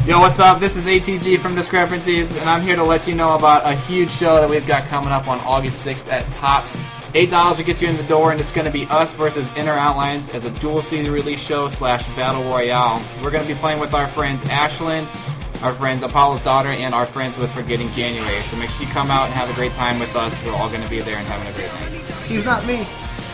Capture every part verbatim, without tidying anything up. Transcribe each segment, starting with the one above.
Yo, what's up? This is A T G from Discrepancies, and I'm here to let you know about a huge show that we've got coming up on August sixth at Pops. eight dollars will get you in the door, and it's going to be us versus Inner Outlines as a dual C D release show slash battle royale. We're going to be playing with our friends Ashlyn, our friends Apollo's Daughter, and our friends with Forgetting January. So make sure you come out and have a great time with us. We're all going to be there and having a great night. He's not me.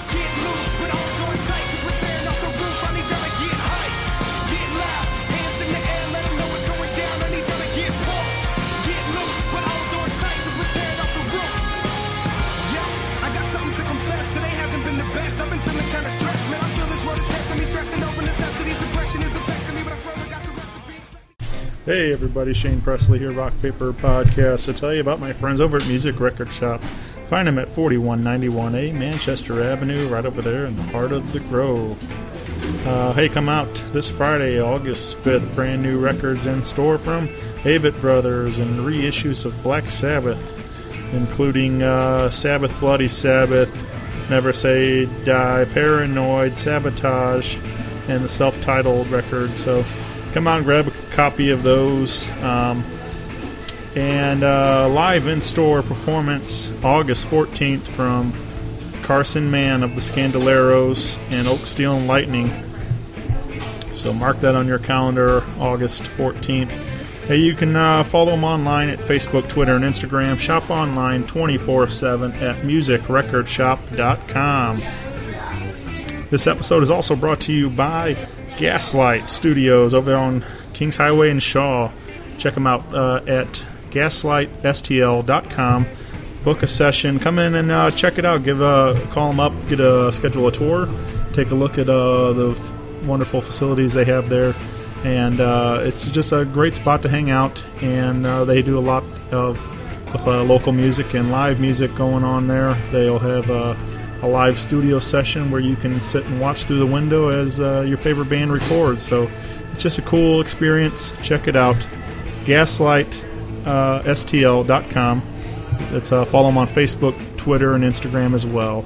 Hey everybody, Shane Presley here, Rock Paper Podcast, to tell you about my friends over at Music Record Shop. Find them at forty-one ninety-one A Manchester Avenue, right over there in the heart of the Grove. Uh, hey, come out this Friday, August fifth, brand new records in store from Avett Brothers and reissues of Black Sabbath, including uh, Sabbath Bloody Sabbath, Never Say Die, Paranoid, Sabotage, and the self-titled record. So come out and grab a copy of those. Um, and uh, live in-store performance August fourteenth from Carson Mann of the Scandaleros and Oak Steel and Lightning. So mark that on your calendar, August fourteenth. Hey, you can uh, follow them online at Facebook, Twitter, and Instagram. Shop online twenty-four seven at music record shop dot com. This episode is also brought to you by Gaslight Studios over on Kings Highway in Shaw. Check them out uh, at gaslight s t l dot com. Book a session. Come in and uh, check it out. Give a call them up. Get a schedule a tour. Take a look at uh, the f- wonderful facilities they have there. And uh, it's just a great spot to hang out. And uh, they do a lot of with uh, local music and live music going on there. They'll have uh, a live studio session where you can sit and watch through the window as uh, your favorite band records. So it's just a cool experience. Check it out. gaslight s t l dot com. It's, uh, follow them on Facebook, Twitter, and Instagram as well.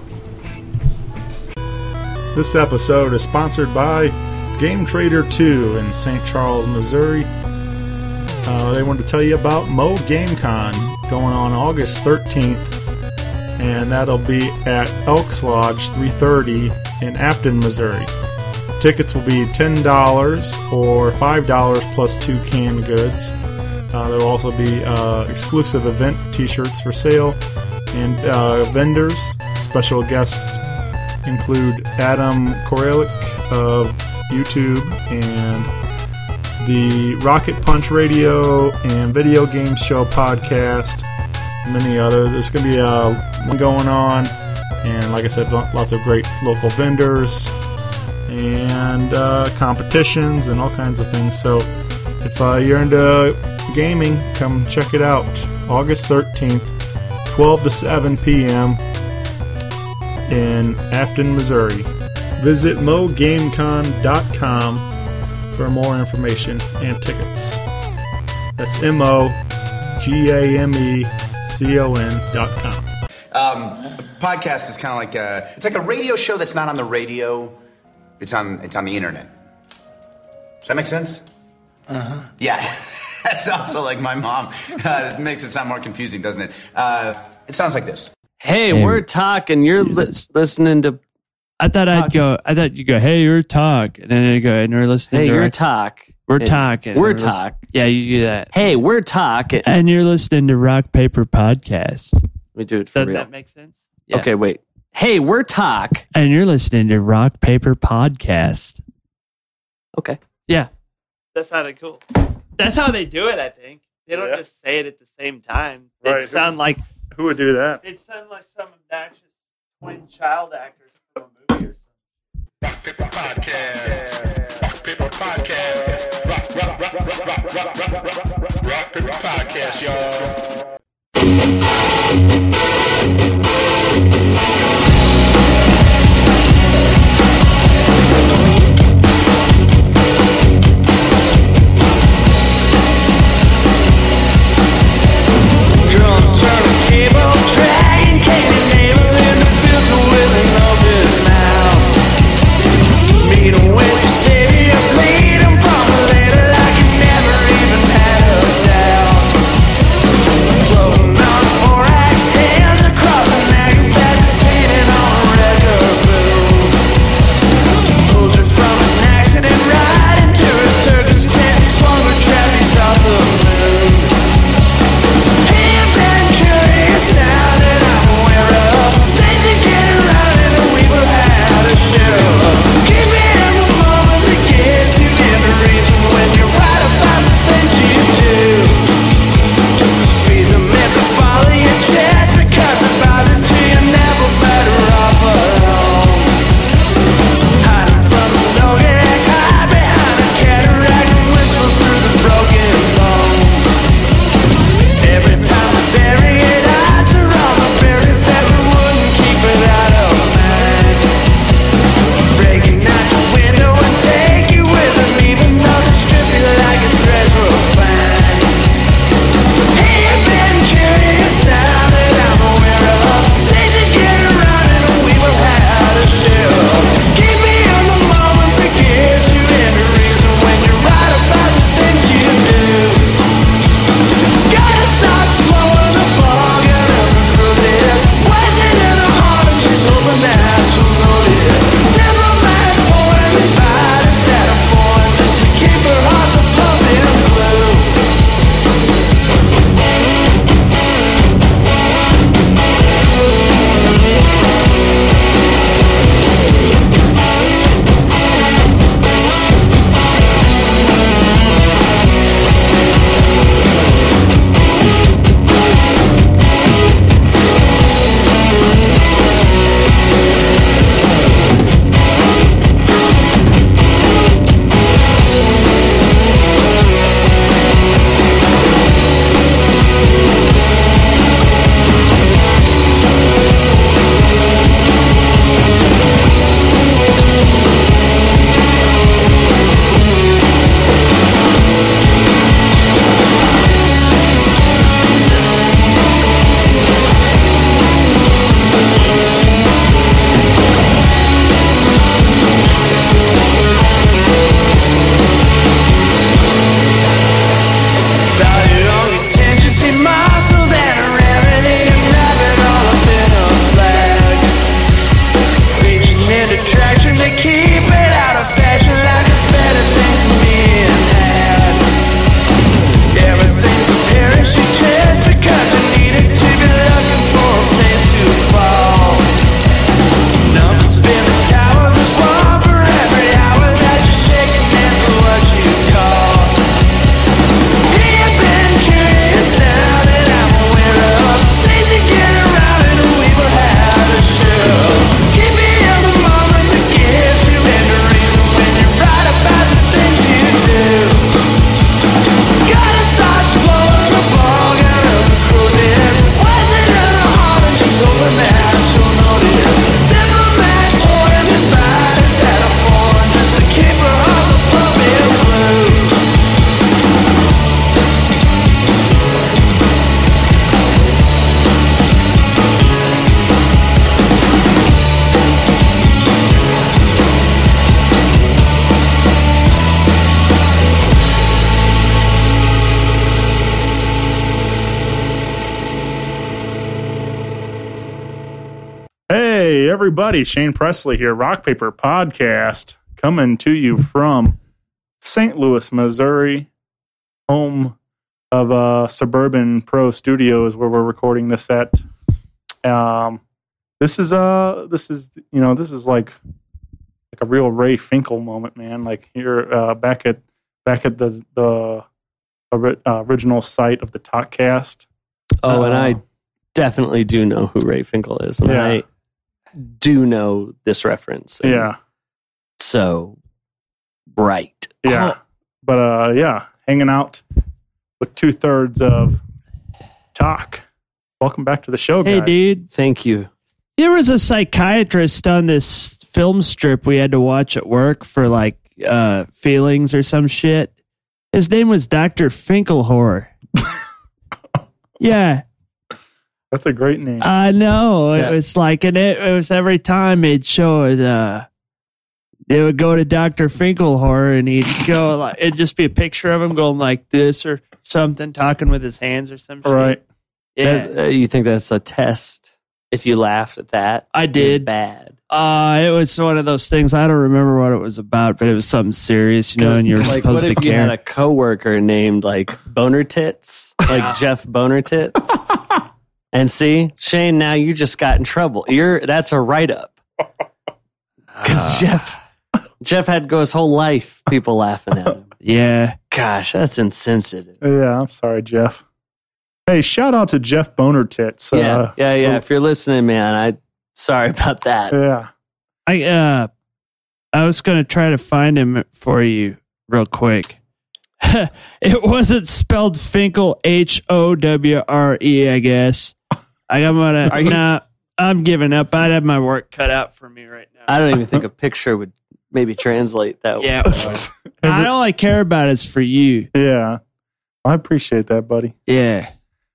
This episode is sponsored by Game Trader two in Saint Charles, Missouri. Uh, they wanted to tell you about Mo GameCon going on August thirteenth, and that'll be at Elks Lodge three thirty in Afton, Missouri. Tickets will be ten dollars or five dollars plus two canned goods. Uh, there will also be uh, exclusive event t-shirts for sale, and uh, vendors. Special guests include Adam Koralik of YouTube and the Rocket Punch Radio and Video Games Show podcast, and many others. There's going to be uh, one going on, and like I said, lots of great local vendors and uh, competitions and all kinds of things. So if uh, you're into gaming, come check it out. August thirteenth, twelve to seven p.m. in Afton, Missouri. Visit mo gamecon dot com for more information and tickets. That's M O G A M E C O N dot com. Um, a podcast is kind of like a, it's like a radio show that's not on the radio. It's on, it's on the internet. Does that make sense? Uh-huh. Yeah. That's also like my mom. Uh, it makes it sound more confusing, doesn't it? Uh, it sounds like this. Hey, hey we're talking. You're li- listening to. I thought I'd go. I thought you go. Hey, you're talk, and then I go, and we're listening. Hey, to you're rock, talk. We're hey, talking. We're we're talk. Listen, yeah, you do that. Hey, we're talk, and you're listening to Rock Paper Podcast. We do it for Does real. that make sense? Yeah. Okay, wait. Hey, we're talk, and you're listening to Rock Paper Podcast. Okay. Yeah, that sounded cool. That's how they do it. I think. They don't Yeah. just say it at the same time. They Right. sound like Who would do that? It sound like some obnoxious twin child actors from a movie or something. Rock Paper Podcast. Rock Paper Podcast. Rock, rock, rock, rock, rock, rock, rock, rock, rock, rock, rock Paper Podcast, y'all. When you say you bleed them from a little like you never even Hey, everybody. Shane Presley here, Rock Paper Podcast, coming to you from Saint Louis, Missouri, home of uh, Suburban Pro Studios, where we're recording this at. Um, this is uh, this is you know, this is like like a real Ray Finkel moment, man. Like here, uh, back at back at the the ori- uh, original site of the Talkcast. Oh, and Uh, I definitely do know who Ray Finkel is, and Yeah. I do know this reference. And Yeah, So, right. yeah, but uh, yeah, hanging out with two thirds of Talk. Welcome back to the show, guys. Hey, dude. Thank you. There was a psychiatrist on this film strip we had to watch at work for like uh, feelings or some shit. His name was Doctor Finkelhor. Yeah, That's a great name. I know. Yeah. It was like, and it, it was every time they'd show it, uh, they would go to Doctor Finkelhor and he'd go like, it'd just be a picture of him going like this or something, talking with his hands or some shit. Right. Yeah, That's- uh, you think that's a test? If you laughed at that, I you're did. bad. Uh, it was one of those things. I don't remember what it was about, but it was something serious, you know, and you're like, supposed what to if you care. had a coworker named like Boner Tits, like Jeff Boner Tits? And see, Shane, now you just got in trouble. You're that's a write up because Jeff, Jeff had to go his whole life people laughing at him. Yeah. Gosh, that's insensitive. Yeah, I'm sorry, Jeff. Hey, shout out to Jeff Boner Tits. Yeah, Uh, yeah, yeah. If you're listening, man, I sorry about that. yeah. I uh I was gonna try to find him for you real quick. It wasn't spelled Finkel H O W R E, I guess. I I'm gonna Are you- nah, I'm giving up. I'd have my work cut out for me right now. I don't even think a picture would maybe translate that. Yeah. well. I, all I care about is for you. Yeah. I appreciate that, buddy. Yeah.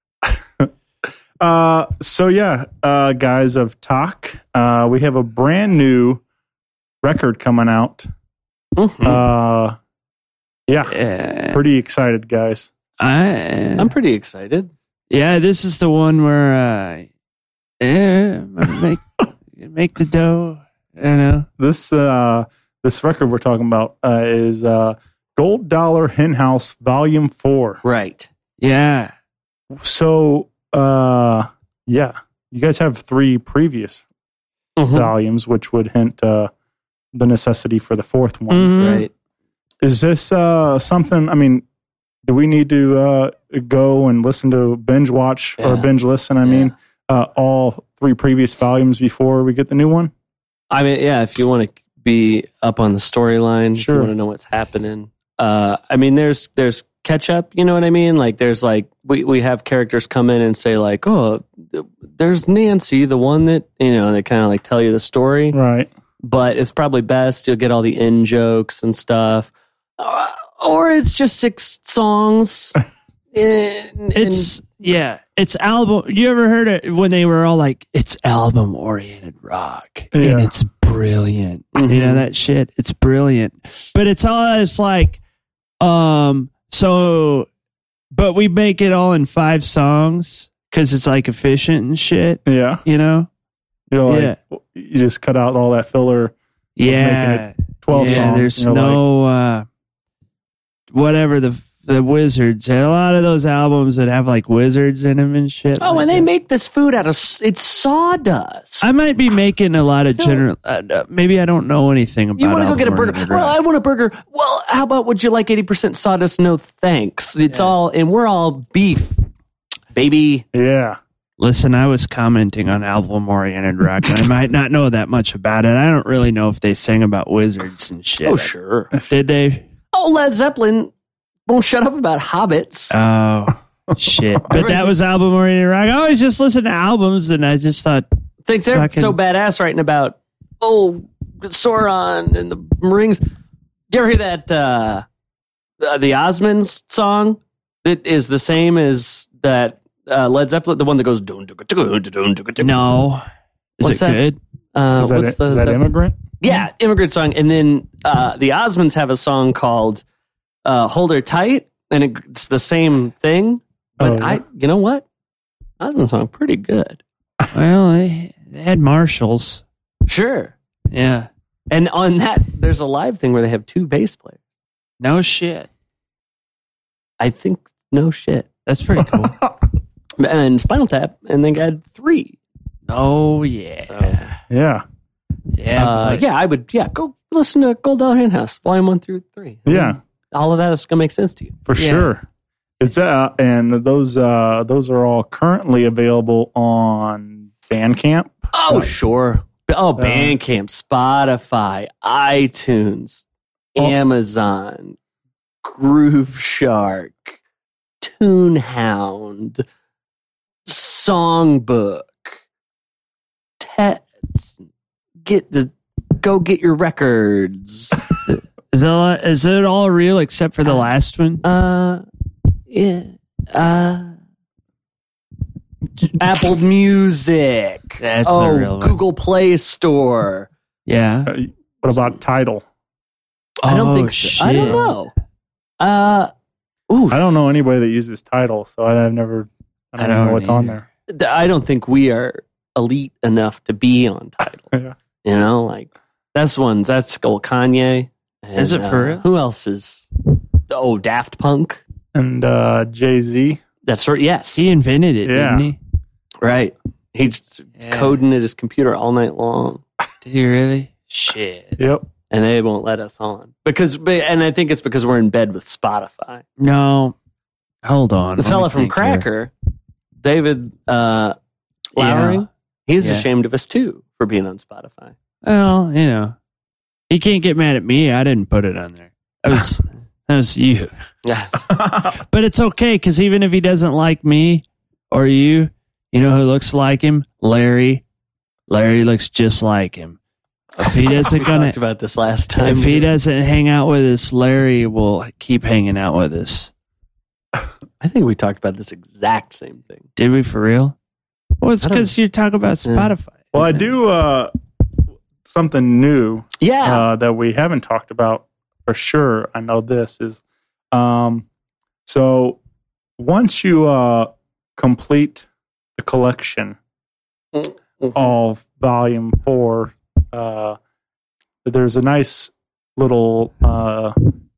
Uh, so yeah, uh, guys of Talk, uh, we have a brand new record coming out. Mhm. Uh, yeah, Yeah. pretty excited, guys. I I'm pretty excited. yeah, this is the one where uh yeah, make make the dough. I don't know. This uh, this record we're talking about uh, is uh, Gold Dollar Hen House Volume Four. Right. Yeah. So uh, yeah, you guys have three previous Mhm. volumes, which would hint uh, the necessity for the fourth one. Mhm. Right. Is this uh, something? I mean, do we need to uh, go and listen to binge watch or Yeah. binge listen? I mean, uh, all three previous volumes before we get the new one. I mean, yeah, if you want to be up on the storyline, if Sure. you want to know what's happening. Uh, I mean, there's there's catch up, you know what I mean? Like there's like we, we have characters come in and say like, oh, there's Nancy, the one that, you know, they kind of like tell you the story. Right. But it's probably best you'll get all the in jokes and stuff. Uh, or it's just six songs. And- It's yeah, it's album. You ever heard it when they were all like, "It's album oriented rock and Yeah. it's brilliant." You know Mhm. that shit. It's brilliant, but it's all it's like, um. So, but we make it all in five songs because it's like efficient and shit. Yeah. You know. You're like, Yeah. you just cut out all that filler. Yeah. twelve yeah. songs. There's you know, like- no uh, whatever the the wizards. A lot of those albums that have like wizards in them and shit. Oh, like and they that. make this food out of s- it's sawdust. I might be making a lot of Phil- general. Uh, uh, maybe I don't know anything about. You want to go get a album burger? oriented Well, rock. I want a burger. Well, how about would you like eighty percent sawdust? No thanks. It's all, and we're all beef, baby. Yeah. Listen, I was commenting on album oriented rock, and I might not know that much about it. I don't really know if they sang about wizards and shit. Oh, sure. Did they? Oh, Led Zeppelin won't shut up about hobbits. Oh, shit. But that was album oriented rock. I always just listen to albums, and I just thought, Thinks they're fucking- so badass writing about, oh, Sauron and the rings. You ever hear that, uh, uh, the Osmonds song that is the same as that uh, Led Zeppelin, the one that goes, dun, dun, dun, dun, dun, dun, dun. no. Is What's it that? good? Uh, Is that, what's the, is that Zepp- Immigrant? Yeah, immigrant song. And then uh, the Osmonds have a song called uh, Hold Her Tight, and it, it's the same thing. But Oh, yeah. I, you know what? Osmond song, pretty good. Well, they, they had Marshalls. Sure. Yeah. And on that, there's a live thing where they have two bass players. No shit. I think no shit. That's pretty cool. And Spinal Tap, and they got three. Oh yeah. So, Yeah. yeah. uh, but- yeah, I would. Yeah, go listen to Gold Dollar Hen House, Volume One through Three. I Yeah. mean, all of that is gonna make sense to you. For Yeah. sure. It's uh, and those uh, those are all currently available on Bandcamp. Oh, Uh, sure. Oh, Bandcamp, Spotify, iTunes, Oh. Amazon, Groove Shark, Toonhound, Songbook. Te- get the go get your records. Is it, is it all real except for the last one? Uh, yeah. Uh, Apple Music. That's oh, a real one. Google Play Store. Yeah. Uh, what about Tidal? I don't Oh, think so. I don't shit. know. Uh, ooh, I don't know anybody that uses Tidal, so I've never. I don't, I know don't what's on either. there. I don't think we are elite enough to be on Tidal. Yeah. You know, like that's ones. That's Skull Kanye. And, Is it for uh, real? Who else is? Oh, Daft Punk. And uh, Jay Z. That's right. Yes. He invented it, Yeah. didn't he? right. He's Yeah. coding at his computer all night long. Did he really? Shit. Yep. And they won't let us on because, and I think it's because we're in bed with Spotify. No. Hold on. The let fella me from think here. Cracker, David uh, Lowry, Yeah. he's Yeah. ashamed of us too for being on Spotify. Well, you know, he can't get mad at me. I didn't put it on there. That was that was you. Yes. But it's okay because even if he doesn't like me or you, you know who looks like him? Larry. Larry looks just like him. If he doesn't we gonna, talked about this last time. if he doesn't hang out with us, Larry will keep hanging out with us. I think we talked about this exact same thing. Did we for real? Well, it's I don't- because you talk about Yeah. Spotify. Well, I do uh, something new Yeah. uh, that we haven't talked about for sure. I know this is um, so once you uh, complete the collection, Mhm. all volume four, uh, there's a nice little uh,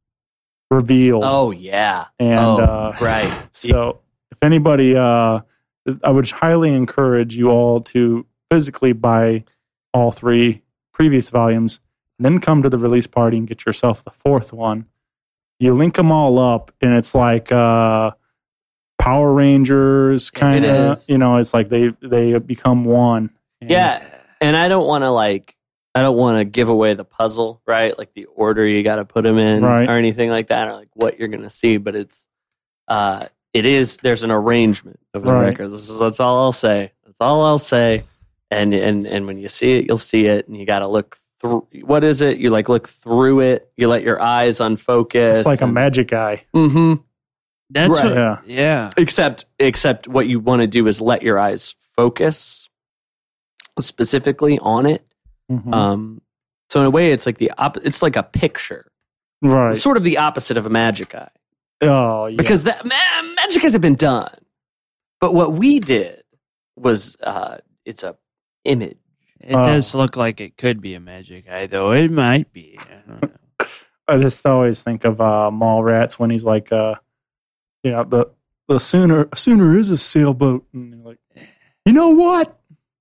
reveal. Oh yeah. and oh, uh, right. so if anybody, uh, I would highly encourage you all to physically buy all three previous volumes, and then come to the release party and get yourself the fourth one. You link them all up, and it's like uh, Power Rangers, kind It of. is. You know, it's like they they become one. And- Yeah. And I don't want to like. I don't want to give away the puzzle, right? Like the order you got to put them in, Right. or anything like that, or like what you're going to see. But it's, uh, it is. There's an arrangement of the Right. records. This is, that's all I'll say. That's all I'll say. And and and when you see it, you'll see it, and you got to look through. What is it? You like look through it. You let your eyes unfocus. It's like a magic eye. Mm-hmm. That's Right. what, Yeah. yeah. Except, except what you want to do is let your eyes focus specifically on it. Mhm. Um, so in a way, it's like the op- it's like a picture, right. sort of the opposite of a magic eye, Oh, yeah. because that ma- magic eyes have been done, but what we did was uh, it's a image. It Oh. does look like it could be a magic eye, though. It might be. I don't know. I just always think of uh, Mallrats when he's like, uh, you know, the the sooner sooner is a sailboat, and you're like, you know what?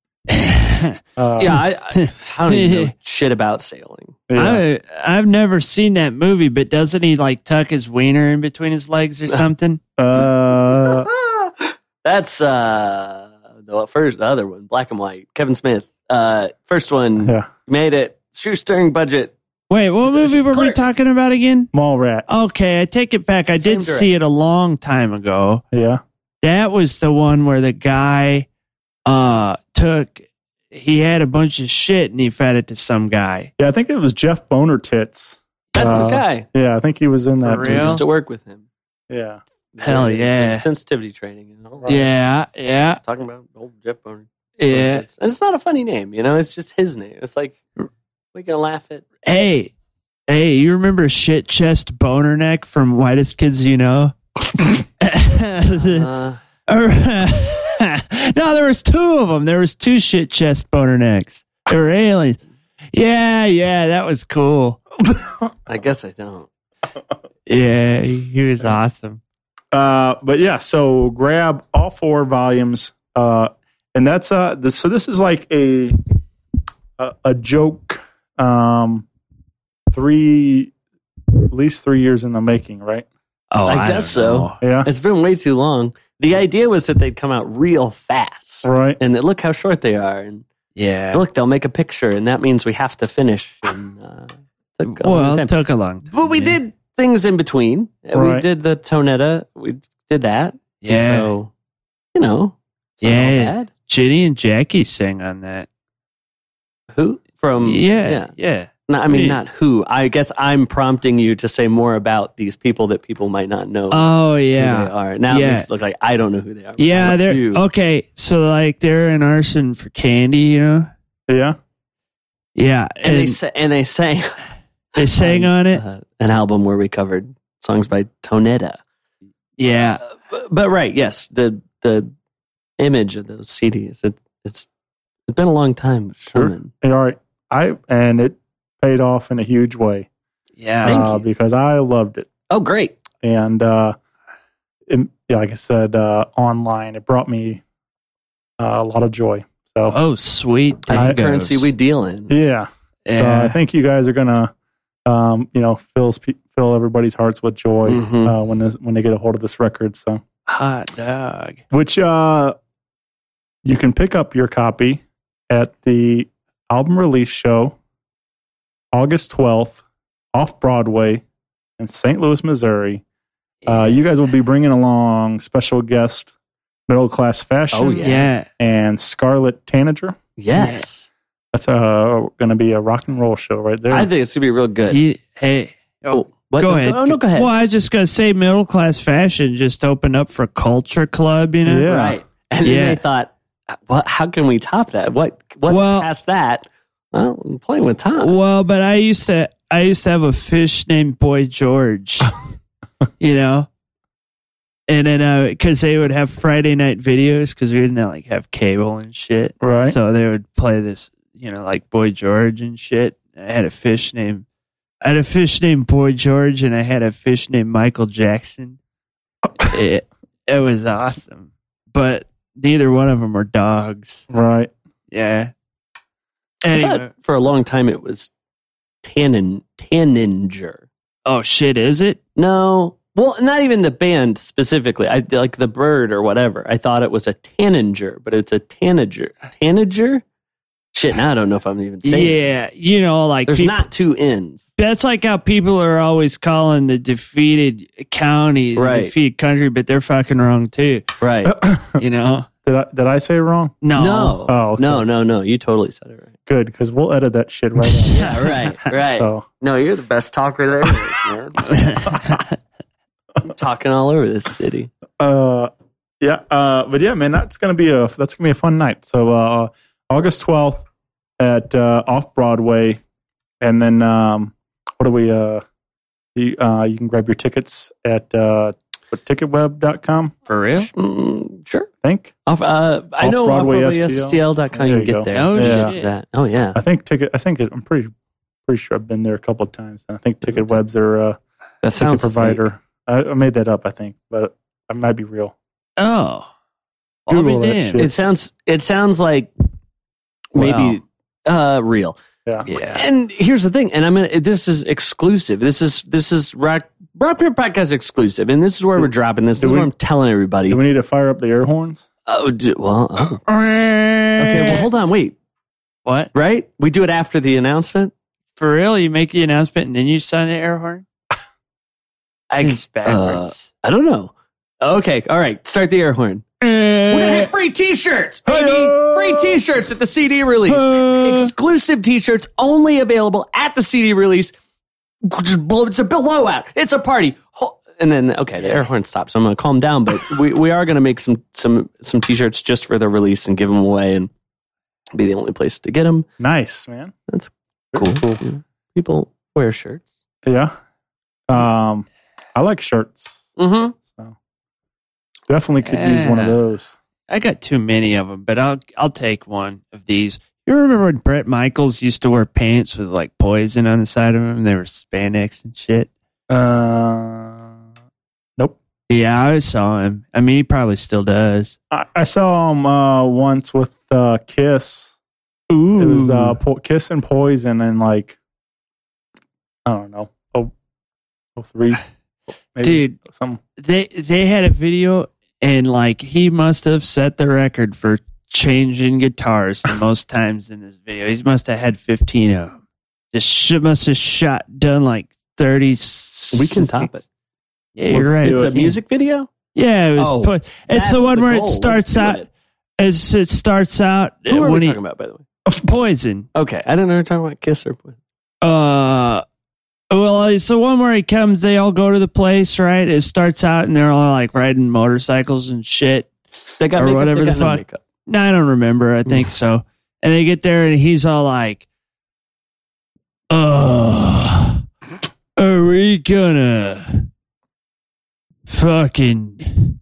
Uh, Yeah, I, I, I don't even know shit about sailing. yeah. I, I've never seen that movie, but doesn't he like tuck his wiener in between his legs or something? Uh, That's uh, the first, the other one, Black and White, Kevin Smith. Uh, first one yeah, made it shoestring budget. Wait, what movie were we Clerks. talking about again? Mallrat. Okay, I take it back. I Same did see it a long time ago. Yeah, That was the one where the guy uh took he had a bunch of shit and he fed it to some guy. yeah. I think it was Jeff Boner Tits. That's Uh, the guy. Yeah, I think he was in that. For movie. real? Used to work with him. Yeah, Hell It's yeah. like sensitivity training. You know? Yeah, yeah, Talking about old Jeff Boner. yeah. And it's not a funny name, you know. It's just his name. It's like we can laugh at. Hey, hey, you remember Shit Chest Boner Neck from Whitest Kids You Know? Uh, no, there was two of them. There was two Shit Chest Boner Necks. They're aliens. Yeah, yeah, that was cool. I guess I don't. Yeah, he, he was awesome. Uh, but yeah, so grab all four volumes, uh, and that's uh, this, so this is like a a, a joke. Um, three, at least three years in the making, right? Oh, I I guess don't so. know. Yeah, It's been way too long. The idea was that they'd come out real fast. right. And then look how short they are. And Yeah. look, they'll make a picture, and that means we have to finish. And, uh, took a long Well, time. it took a long time. But we yeah. did things in between. We Right. did the Tonetta. We did that. And Yeah. so, you know, it's not all Yeah. bad. Ginny and Jackie sang on that. Who? From, yeah, yeah. yeah. No, I mean, Yeah. not who. I guess I'm prompting you to say more about these people that people might not know Oh, who yeah. they are. Now Yeah. it makes it look like I don't know who they are. but Yeah, I they're do. okay. So, like, they're an arson for candy, you know? Yeah, Yeah, And, they sa- and they sang they sang on it. uh, an album where we covered songs by Tonetta. Yeah, But, but right, yes, the the image of those C Ds. It, it's it's been a long time Sure. coming. all right. I and it paid off in a huge way. yeah. Thank uh, you. because I loved it. Oh, great! And uh, it, yeah, like I said, uh, online, it brought me uh, a lot of joy. So Oh, sweet. That's the tacos. currency we deal in. yeah, so Yeah. I think you guys are gonna, um, you know, fill spe- fill everybody's hearts with joy Mhm. uh, when this, when they get a hold of this record. So, Hot dog. which uh, you can pick up your copy at the album release show, August twelfth, off Broadway in Saint Louis, Missouri. Uh, you guys will be bringing along special guest, Middle Class Fashion, Oh, Yeah. yeah. and Scarlett Tanager. Yes, That's uh, going to be a rock and roll show right there. I think it's gonna be real good. He- hey. Oh, What? go No, ahead. Oh no, go ahead. Well, I was just going to say middle class fashion just opened up for Culture Club, you know? Yeah. Right, and then Yeah. they thought, "What? How can we top that? What? What's Well- past that?" Well, I'm playing with Tom. Well, but I used to I used to have a fish named Boy George, you know, and then because they would have Friday night videos because we didn't like have cable and shit, Right. So they would play this, you know, like Boy George and shit. I had a fish named I had a fish named Boy George, and I had a fish named Michael Jackson. it it was awesome, but neither one of them are dogs. right. Yeah. I Anyway. thought for a long time it was Tannin Tanninger. Oh shit! Is it? No, well, not even the band specifically. I like the bird or whatever. I thought it was a tanager, but it's a tanager. Tanager? Shit, now I don't know if I'm even saying it. Yeah, you know, like There's peop- not two N's. that's like how people are always calling the defeated county the Right. defeated country, but they're fucking wrong too. Right. You know? Did I did I say it wrong? No, No. Oh, okay. No, no, no. You totally said it right. Good, because we'll edit that shit right out. Yeah, right, right. So No, you're the best talker there is, man. I'm talking all over this city. uh, yeah, uh, but yeah, man, that's gonna be a that's gonna be a fun night. So uh, August twelfth at uh, Off Broadway, and then um, what do we? Uh, you, uh, you can grab your tickets at uh, ticket web dot com. for real. Mm, sure. I think Off, uh, I know Off-Broadway off S T L. S T L dot com There you you can go. get there. Oh, Yeah. shit. That. Oh, yeah. I think ticket. I think it, I'm pretty pretty sure I've been there a couple of times. And I think Ticket Web's their uh, That ticket sounds provider. I, I made that up, I think, but it might be real. Oh, I'll be Google that damned. shit. It sounds it sounds like maybe uh real. Yeah. Yeah. And here's the thing, and I'm gonna this is exclusive. This is this is Rock Rock Paper Podcast exclusive, and this is where we're dropping this. This Do is we- what I'm telling everybody. Do we need to fire up the air horns? Oh, do, well, oh. okay. Well, hold on, wait. What? Right? We do it after the announcement. For real? You make the announcement and then you sign the air horn? I, Seems backwards. I don't know. Okay, all right. Start the air horn. We're gonna have free T-shirts, baby. Hey-o. Free T-shirts at the C D release. Exclusive T-shirts only available at the C D release. Just blow, it's a blowout. It's a party. Ho- And then, okay, the air horn stops. So I'm gonna calm down, but we, we are gonna make some some some T-shirts just for the release and give them away, and be the only place to get them. Nice, man. That's Very cool. cool. Yeah. People wear shirts. Yeah. Um, I like shirts. Mm-hmm. So definitely could use one of Yeah. those. I got too many of them, but I'll I'll take one of these. You remember when Bret Michaels used to wear pants with like poison on the side of them? They were spandex and shit. Uh, nope. Yeah, I always saw him. I mean, he probably still does. I, I saw him uh, once with uh, Kiss. Ooh. It was uh, po- Kiss and Poison and like, I don't know, oh, oh three. Maybe, Dude, some. they they had a video and like he must have set the record for changing guitars the most times in this video. He must have had fifteen of them. Just sh- must have shot done like thirty. We can top it. Yeah, you're right. It's a We can. music video? Yeah, it was. Oh, po- it's that's the one the where goal. it Let's starts do out. it. As it starts out Who uh, are we when he talking about, by the way? Poison. Okay, I didn't know we were talking about Kiss or Poison. Uh, well, it's the one where he comes. They all go to the place, right? It starts out and they're all like riding motorcycles and shit. They got Or makeup, whatever they the got no fuck. makeup. No, I don't remember. I think so. And they get there and he's all like, "Uh, are we gonna fucking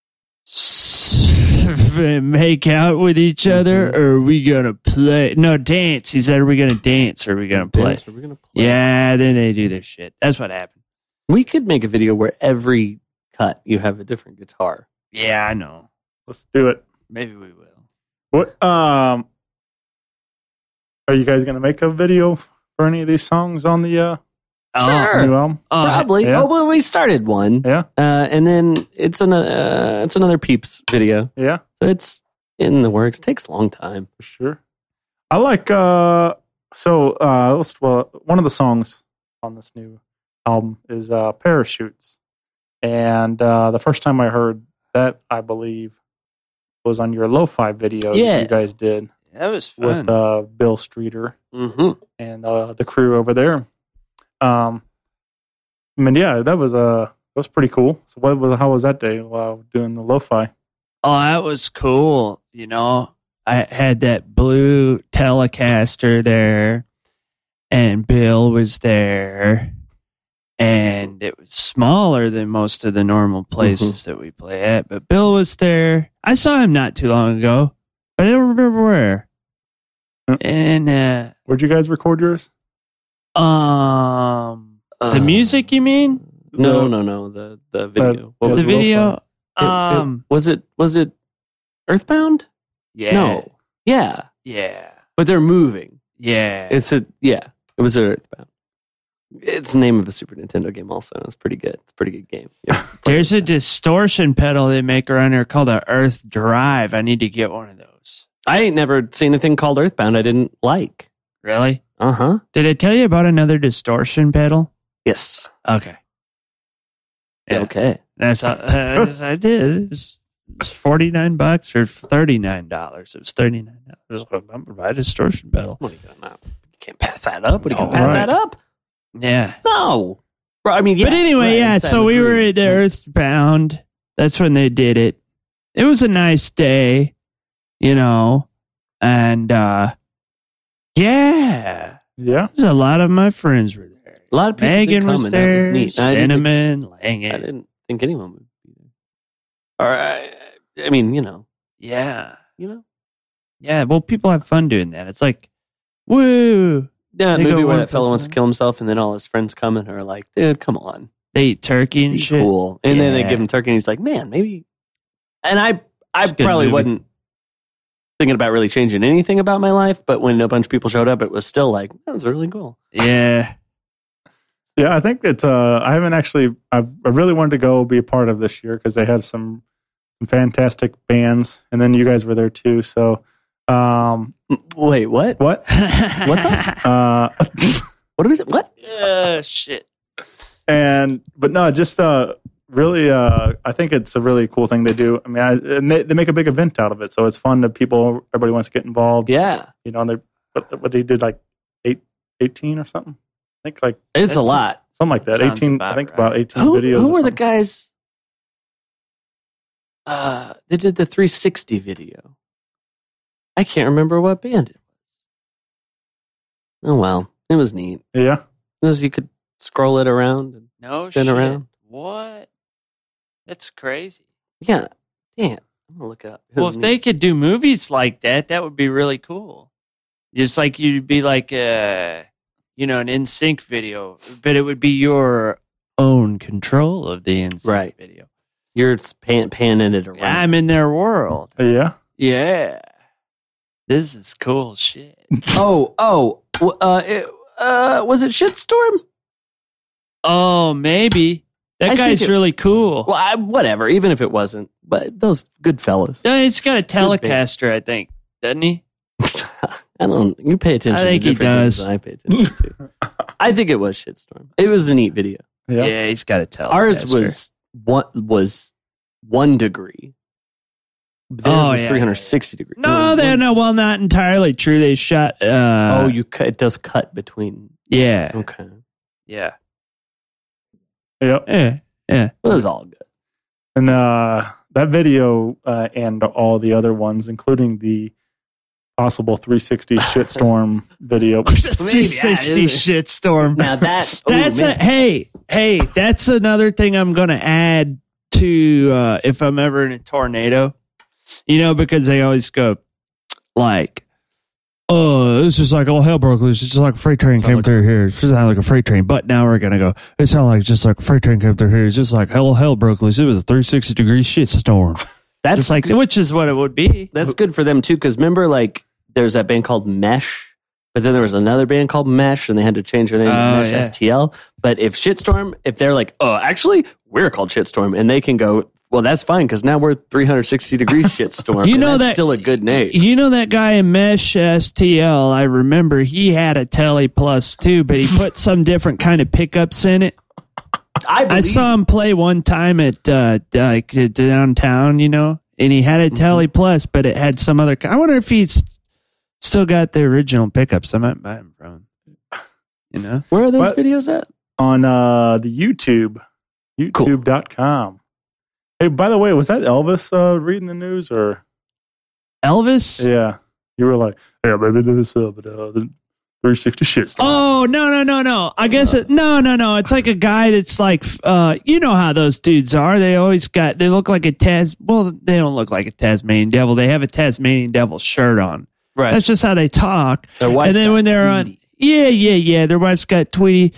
s- make out with each other, or are we gonna play? No, dance." He said, "Are we gonna dance, or are we gonna play?" Dance, are we gonna play? Yeah, then they do their shit. That's what happened. We could make a video where every cut you have a different guitar. Yeah, I know. Let's do it. Maybe we will. What? Um, are you guys gonna make a video for any of these songs on the uh, Sure. new album? Uh, Probably. yeah. Oh, well, we started one, Yeah, uh, and then it's an uh, it's another Peeps video. yeah, So it's in the works. It takes a long time. for sure. I like. Uh, so, uh, let's- well, one of the songs on this new album is uh, "Parachutes," and uh, the first time I heard that, I believe, was on your lo-fi video Yeah. that you guys did that was with fun. uh, Bill Streeter Mm-hmm. and uh, the crew over there. Um, I mean, yeah, that was uh, that was pretty cool. So, what was how was that day while doing the lo-fi? Oh, that was cool. You know, I had that blue Telecaster there, and Bill was there, and it was smaller than most of the normal places that we play at. But Bill was there. I saw him not too long ago, but I don't remember where. Huh. And uh, Where'd you guys record yours? um, Uh, the music, you mean? No, The- no, no. The the video. What yeah, was The it? video? It- it- Um, was it was it Earthbound? yeah, No. Yeah, yeah, but they're moving. yeah. It's a yeah. It was Earthbound. It's the name of a Super Nintendo game. Also, it's pretty good. It's a pretty good game. Yeah. There's a distortion pedal they make around here called a Earth Drive. I need to get one of those. I ain't never seen anything called Earthbound I didn't like. Really? Uh huh. Did I tell you about another distortion pedal? Yes. Okay. Yeah. Okay. That's uh, as I did. It was, it was forty-nine bucks or thirty-nine dollars. It was thirty-nine dollars. I'm gonna buy a distortion pedal. What are you gonna? You can't pass that up. What are you gonna No, pass right. that up? Yeah. No. Bro, I mean, yeah, but anyway, right, yeah. it's So we were agree. at the Earthbound. That's when they did it. It was a nice day, you know, and uh yeah, Yeah, there's a lot of my friends were there. A lot of people did Megan come, was and that was there. neat. I didn't Cinnamon, ex- Langan. I didn't think anyone would be there. Or I, I mean, you know, Yeah, you know, yeah. Well, people have fun doing that. It's like, woo. yeah, They maybe go where one that fellow place wants to and- kill himself, and then all his friends come and are like, "Dude, come on, They eat turkey and be shit. cool." And then they Yeah. give him turkey, and he's like, "Man, maybe." And I, I It's a good probably movie. wasn't thinking about really changing anything about my life, but when a bunch of people showed up, it was still like, "That was really cool." Yeah. yeah. I think it's. Uh, I haven't actually. I, I really wanted to go be a part of this year because they had some, some fantastic bands, and then you guys were there too. So, um, Wait, what? what? What's up? Uh, What was it? What? Uh, shit. and but no, just uh, really. Uh, I think it's a really cool thing they do. I mean, I, and they, they make a big event out of it, so it's fun that people, everybody wants to get involved. Yeah, You know, and they what, what they did like eight, eighteen or something. I think like it's a That's a- lot. something like that. Sounds eighteen. about I think right. about eighteen Who, videos. who or were the something. guys? Uh, they did the three sixty video. I can't remember what band it was. Oh well, it was neat. Yeah. Because you could scroll it around and No spin shit. around. What? That's crazy. Yeah, damn. I'm gonna look it up. It Well, was if neat. they could do movies like that, that would be really cool. Just like you'd be like, uh, you know, an N Sync video, but it would be your own control of the N Sync Right. video. You're pan, panning it around. I'm in their world. Yeah. Yeah. This is cool shit. oh, oh, w- uh, it, uh, was it Shitstorm? Oh, maybe. That I think guy's it- really cool. Well, I, whatever. Even if it wasn't, but those good fellas. No, he's got a Could be. Telecaster, I think, doesn't he? I don't. You pay attention. I think to he different things does. than I pay attention to. I think it was Shitstorm. It was a neat video. Yeah. Yeah, he's got a Telecaster. Ours was one was one degree. Theirs Oh, was yeah, three hundred sixty degrees. No, they're one- no, well, not entirely true. They shot. Uh, Oh, you cut, it does cut between. yeah, Okay, yeah, Yep. yeah, yeah. it was all good. And uh, that video uh, and all the other ones, including the possible three sixty shitstorm video. three sixty shitstorm. Now that oh, That's a man. hey, hey. That's another thing I'm gonna add to uh, if I'm ever in a tornado. You know, because they always go like, "Oh, it's just like all hell broke loose. It's just like a freight train came like- through here. It's just like a freight train." But now we're gonna go. It sounds like just like a freight train came through here. It's just like hell, hell broke loose. It was a three sixty degree shitstorm. That's Just like, which is what it would be. That's good for them too, because remember, like, there's that band called Mesh, but then there was another band called Mesh, and they had to change their name to Oh, Mesh yeah. S T L. But if Shitstorm, if they're like, oh, actually, we're called Shitstorm, and they can go, well, that's fine, because now we're three hundred sixty degree Shitstorm. You and know that's that- still a good name. You know that guy in Mesh S T L? I remember he had a Tele Plus too, but he put some different kind of pickups in it. I, I believe saw him play one time at uh, like uh, downtown, you know, and he had a Tele Plus, but it had some other. I wonder if he's still got the original pickups. I might buy them from him. You know, Where are those What? videos at? On uh, the YouTube, YouTube dot com. Hey, by the way, was that Elvis uh, reading the news or? Elvis. Yeah, you were like, yeah, maybe this uh, but uh, the three sixty shit. Oh no no no no! I guess it, no no no. It's like a guy that's like, uh, you know how those dudes are. They always got. They look like a Tas. Well, they don't look like a Tasmanian devil. They have a Tasmanian devil shirt on. Right. That's just how they talk. Their wife And then got when they're on, Tweety. yeah yeah yeah, their wife's got Tweety.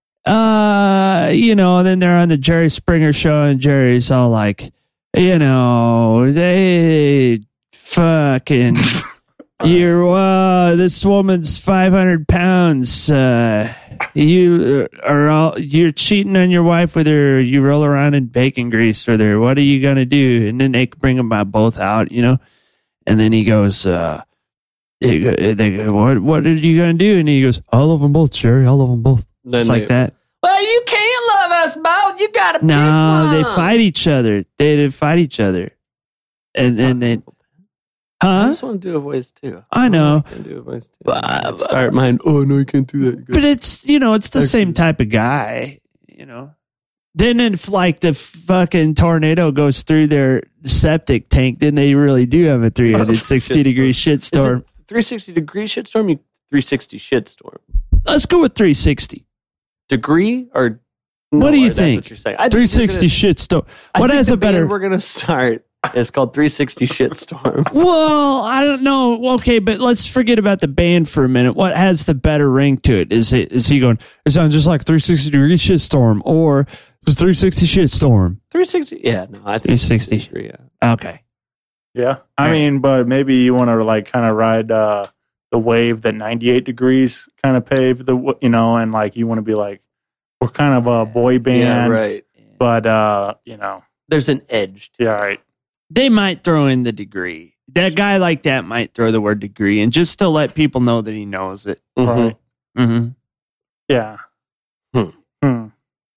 Uh, you know, and then they're on the Jerry Springer show, and Jerry's all like, you know, they fucking. You're uh, this woman's five hundred pounds. Uh, you are all you're cheating on your wife with her. You roll around in bacon grease with her. What are you gonna do? And then they bring them out both out, you know. And then he goes, uh, they go, they go, what what are you gonna do? And he goes, I love them both, Sherry. I love them both. Then It's like they- that. Well, you can't love us both. You got to pick No, one. they fight each other. They, they fight each other, and then they, I huh? just want to do a voice too. I know. I can do a voice too. I start mine. Oh no, you can't do that. But it's, you know, it's the Actually- same type of guy, you know. Then if like the fucking tornado goes through their septic tank, then they really do have a three hundred sixty degree Is shitstorm. it three sixty degree shitstorm? You three sixty shitstorm Let's go with three sixty. degree or What do you that's think? What you're saying? I think three you're sixty gonna- shitstorm. I What think has the a better? band we're gonna start is called three sixty shitstorm. Well, I don't know. Okay, but let's forget about the band for a minute. What has the better ring to it? Is it is he going? It sounds just like three sixty degree shitstorm, or is three sixty shitstorm? three sixty. Yeah, no, I think three sixty. degree, yeah. Okay. Yeah, I Right. mean, but maybe you want to like kind of ride uh, the wave that ninety-eight degrees kind of paved the, w- you know, and like you want to be like, we're kind of a boy band, Yeah, right. but uh, you know, There's an edge. To yeah, right. They might throw in the degree. That guy like that might throw the word degree, and just to let people know that he knows it. Mhm. Right. Mm-hmm. Yeah. Hmm. Hmm.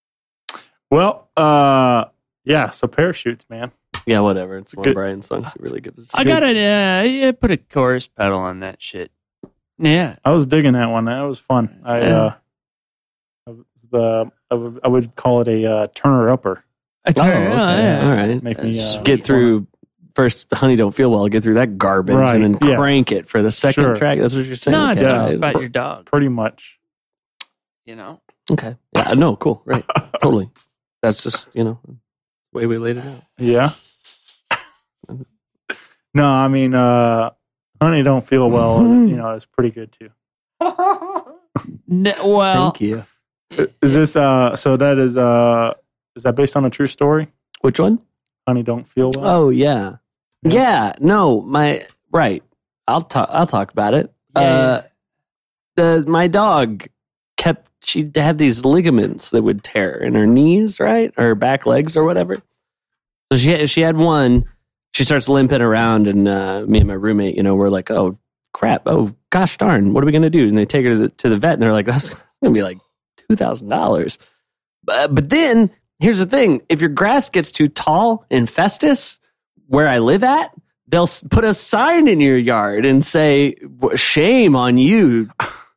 Well, uh, yeah. So parachutes, man. Yeah, whatever. It's one good- of Brian's songs. You really good. It's I good. got to uh, yeah, put a chorus pedal on that shit. Yeah. I was digging that one. That was fun. I, Yeah. uh, I, was, uh, I, would, I would call it a uh, turner upper. I Oh, turn, okay. oh, yeah. All right. Make me That's uh, Get through first. Honey, don't feel well. Get through that garbage Right, and then yeah. crank it for the second Sure. track. That's what you're saying. No, it's Okay. Yeah. just about your dog. pretty much. You know. Okay. Yeah. No. Cool. Right. Totally. That's just you know the way we laid it out. Yeah. No, I mean, uh, Honey Don't Feel Well, you know, is pretty good too. N- well, Thank you. Is this uh? So that is uh? Is that based on a true story? Which one? Honey Don't Feel Well. Oh yeah. Yeah. yeah, No, my right. I'll talk. I'll talk about it. Yeah. Uh, the my dog kept. She had these ligaments that would tear in her knees, right, or her back legs, or whatever. So she she had one. She starts limping around, and uh, me and my roommate, you know, we're like, "Oh crap! Oh gosh darn! What are we gonna do?" And they take her to the, to the vet, and they're like, "That's gonna be like two thousand dollars." But but then here's the thing: if your grass gets too tall in Festus, where I live at, they'll s- put a sign in your yard and say, "Shame on you."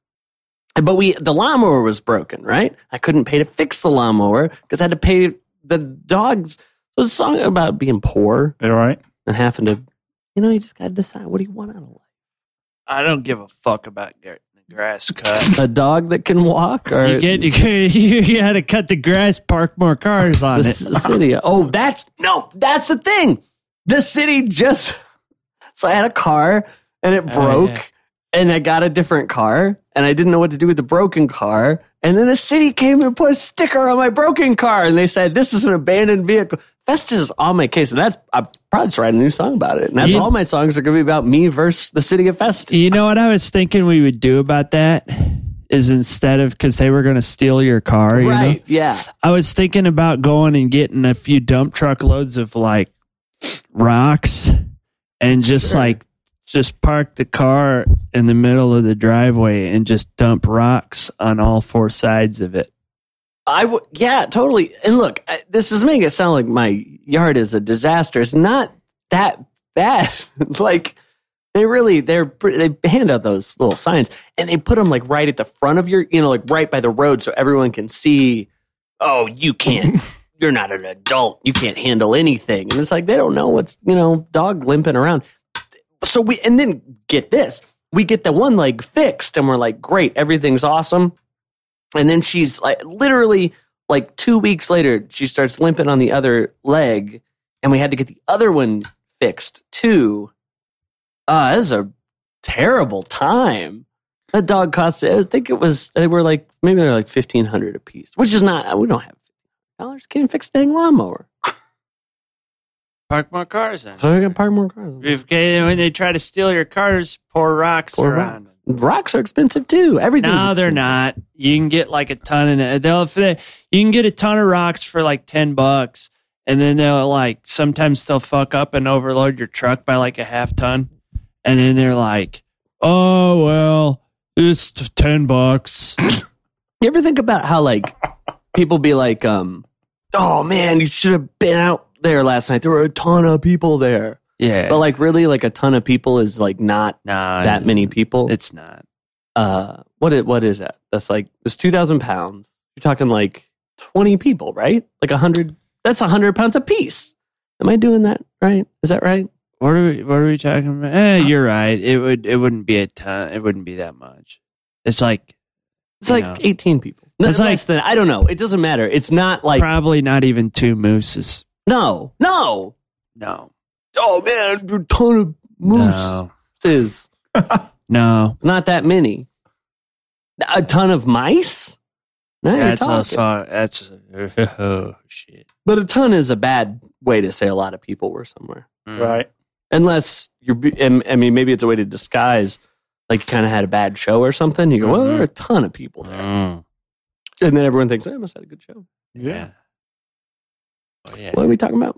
But we the lawnmower was broken, right? I couldn't pay to fix the lawnmower because I had to pay the dogs. It was a song about being poor All right. and having to, you know, you just got to decide what do you want out of life. I don't give a fuck about getting the grass cut. A dog that can walk, or You get you, you got to cut the grass, park more cars on the it. c- city? Oh, that's no, that's the thing. The city just so I had a car and it Oh, broke, yeah. and I got a different car, and I didn't know what to do with the broken car. And then the city came and put a sticker on my broken car, and they said this is an abandoned vehicle. Festus is on my case, and that's I probably just write a new song about it. And that's You- all my songs are going to be about me versus the city of Festus. You know what I was thinking we would do about that is instead of because they were going to steal your car, you right? know, Yeah. I was thinking about going and getting a few dump truck loads of like rocks and just Sure. like just park the car in the middle of the driveway and just dump rocks on all four sides of it. I would, yeah, totally. And look, I, this is making it sound like my yard is a disaster. It's not that bad. Like they really, they're pretty, they hand out those little signs and they put them like right at the front of your, you know, like right by the road so everyone can see. Oh, you can't. You're not an adult. You can't handle anything. And it's like they don't know what's, you know, dog limping around. So we, and then get this, we get the one leg fixed, and we're like, great, everything's awesome. And then she's like, literally, like two weeks later, she starts limping on the other leg, and we had to get the other one fixed too. Uh, this is a terrible time. That dog cost, I think it was, they were like, maybe they're like fifteen hundred dollars a piece, which is not, we don't have fifteen hundred dollars. Can't fix a dang lawnmower. Park more cars in. So we got to park more cars. If, when they try to steal your cars, pour rocks Pour around them. Rocks are expensive too. Everything. No, they're not. You can get like a ton of it. They'll if they, you can get a ton of rocks for like ten bucks, and then they'll like sometimes they'll fuck up and overload your truck by like a half ton, and then they're like, "Oh well, it's t- ten bucks." You ever think about how like people be like, um, "Oh man, you should have been out there last night. There were a ton of people there." Yeah, But like really, like a ton of people is like not nah, that many people. It's not. uh, what is, what is that? That's like it's two thousand pounds. You're talking like twenty people, right? Like a hundred. That's a hundred pounds a piece. Am I doing that right? Is that right? What are we? What are we talking about? Eh, you're right. It would. It wouldn't be a ton. It wouldn't be that much. It's like It's You like know. eighteen people. No, It's it's less than I don't know. It doesn't matter. It's not like probably not even two mooses. no, no. No, Oh man, a ton of no, mooses. no. It's not that many. A ton of mice? No, you're That's a talking. fu- That's a, oh shit. But a ton is a bad way to say a lot of people were somewhere. Mm. Right. Unless you're, be- I mean, maybe it's a way to disguise, like you kind of had a bad show or something. You go, well, there are a ton of people there. Mm. And then everyone thinks, I must have had a good show. Yeah. Oh, yeah. What are we talking about?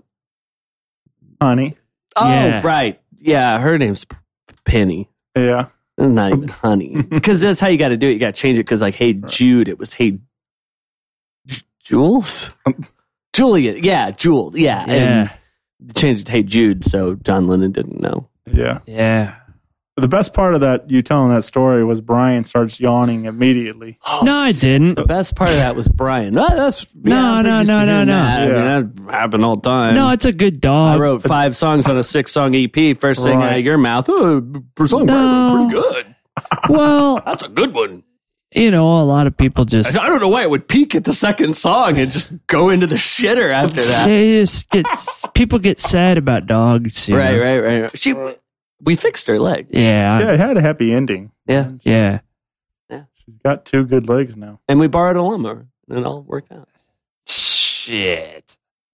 Honey. Oh, Yeah. right. Yeah, her name's P- Penny. Yeah. Not even Honey. Because that's how you got to do it. You got to change it because, like, Hey Jude, it was Hey J- Jules? Julia. Yeah, Jules. Yeah. Yeah. And changed it to Hey Jude, so John Lennon didn't know. Yeah. Yeah. The best part of that, you telling that story, was Brian starts yawning immediately. No, I didn't. The best part of that was Brian. Oh, that's No, yeah, I'm no, used to no, no, hearing no. that. I Yeah. mean, that happened all the time. No, it's a good I dog. wrote five songs on a six-song E P. First thing Right. out of your mouth, oh, song No. pretty good. Well, That's a good one. you know, a lot of people just I don't know why it would peak at the second song and just go into the shitter after that. they just get people get sad about dogs. you Right, know? right, right. She, we fixed her leg. Yeah. Yeah, it had a happy ending. Yeah. Yeah. She's got two good legs now. And we borrowed a lawnmower, and it all worked out. Shit.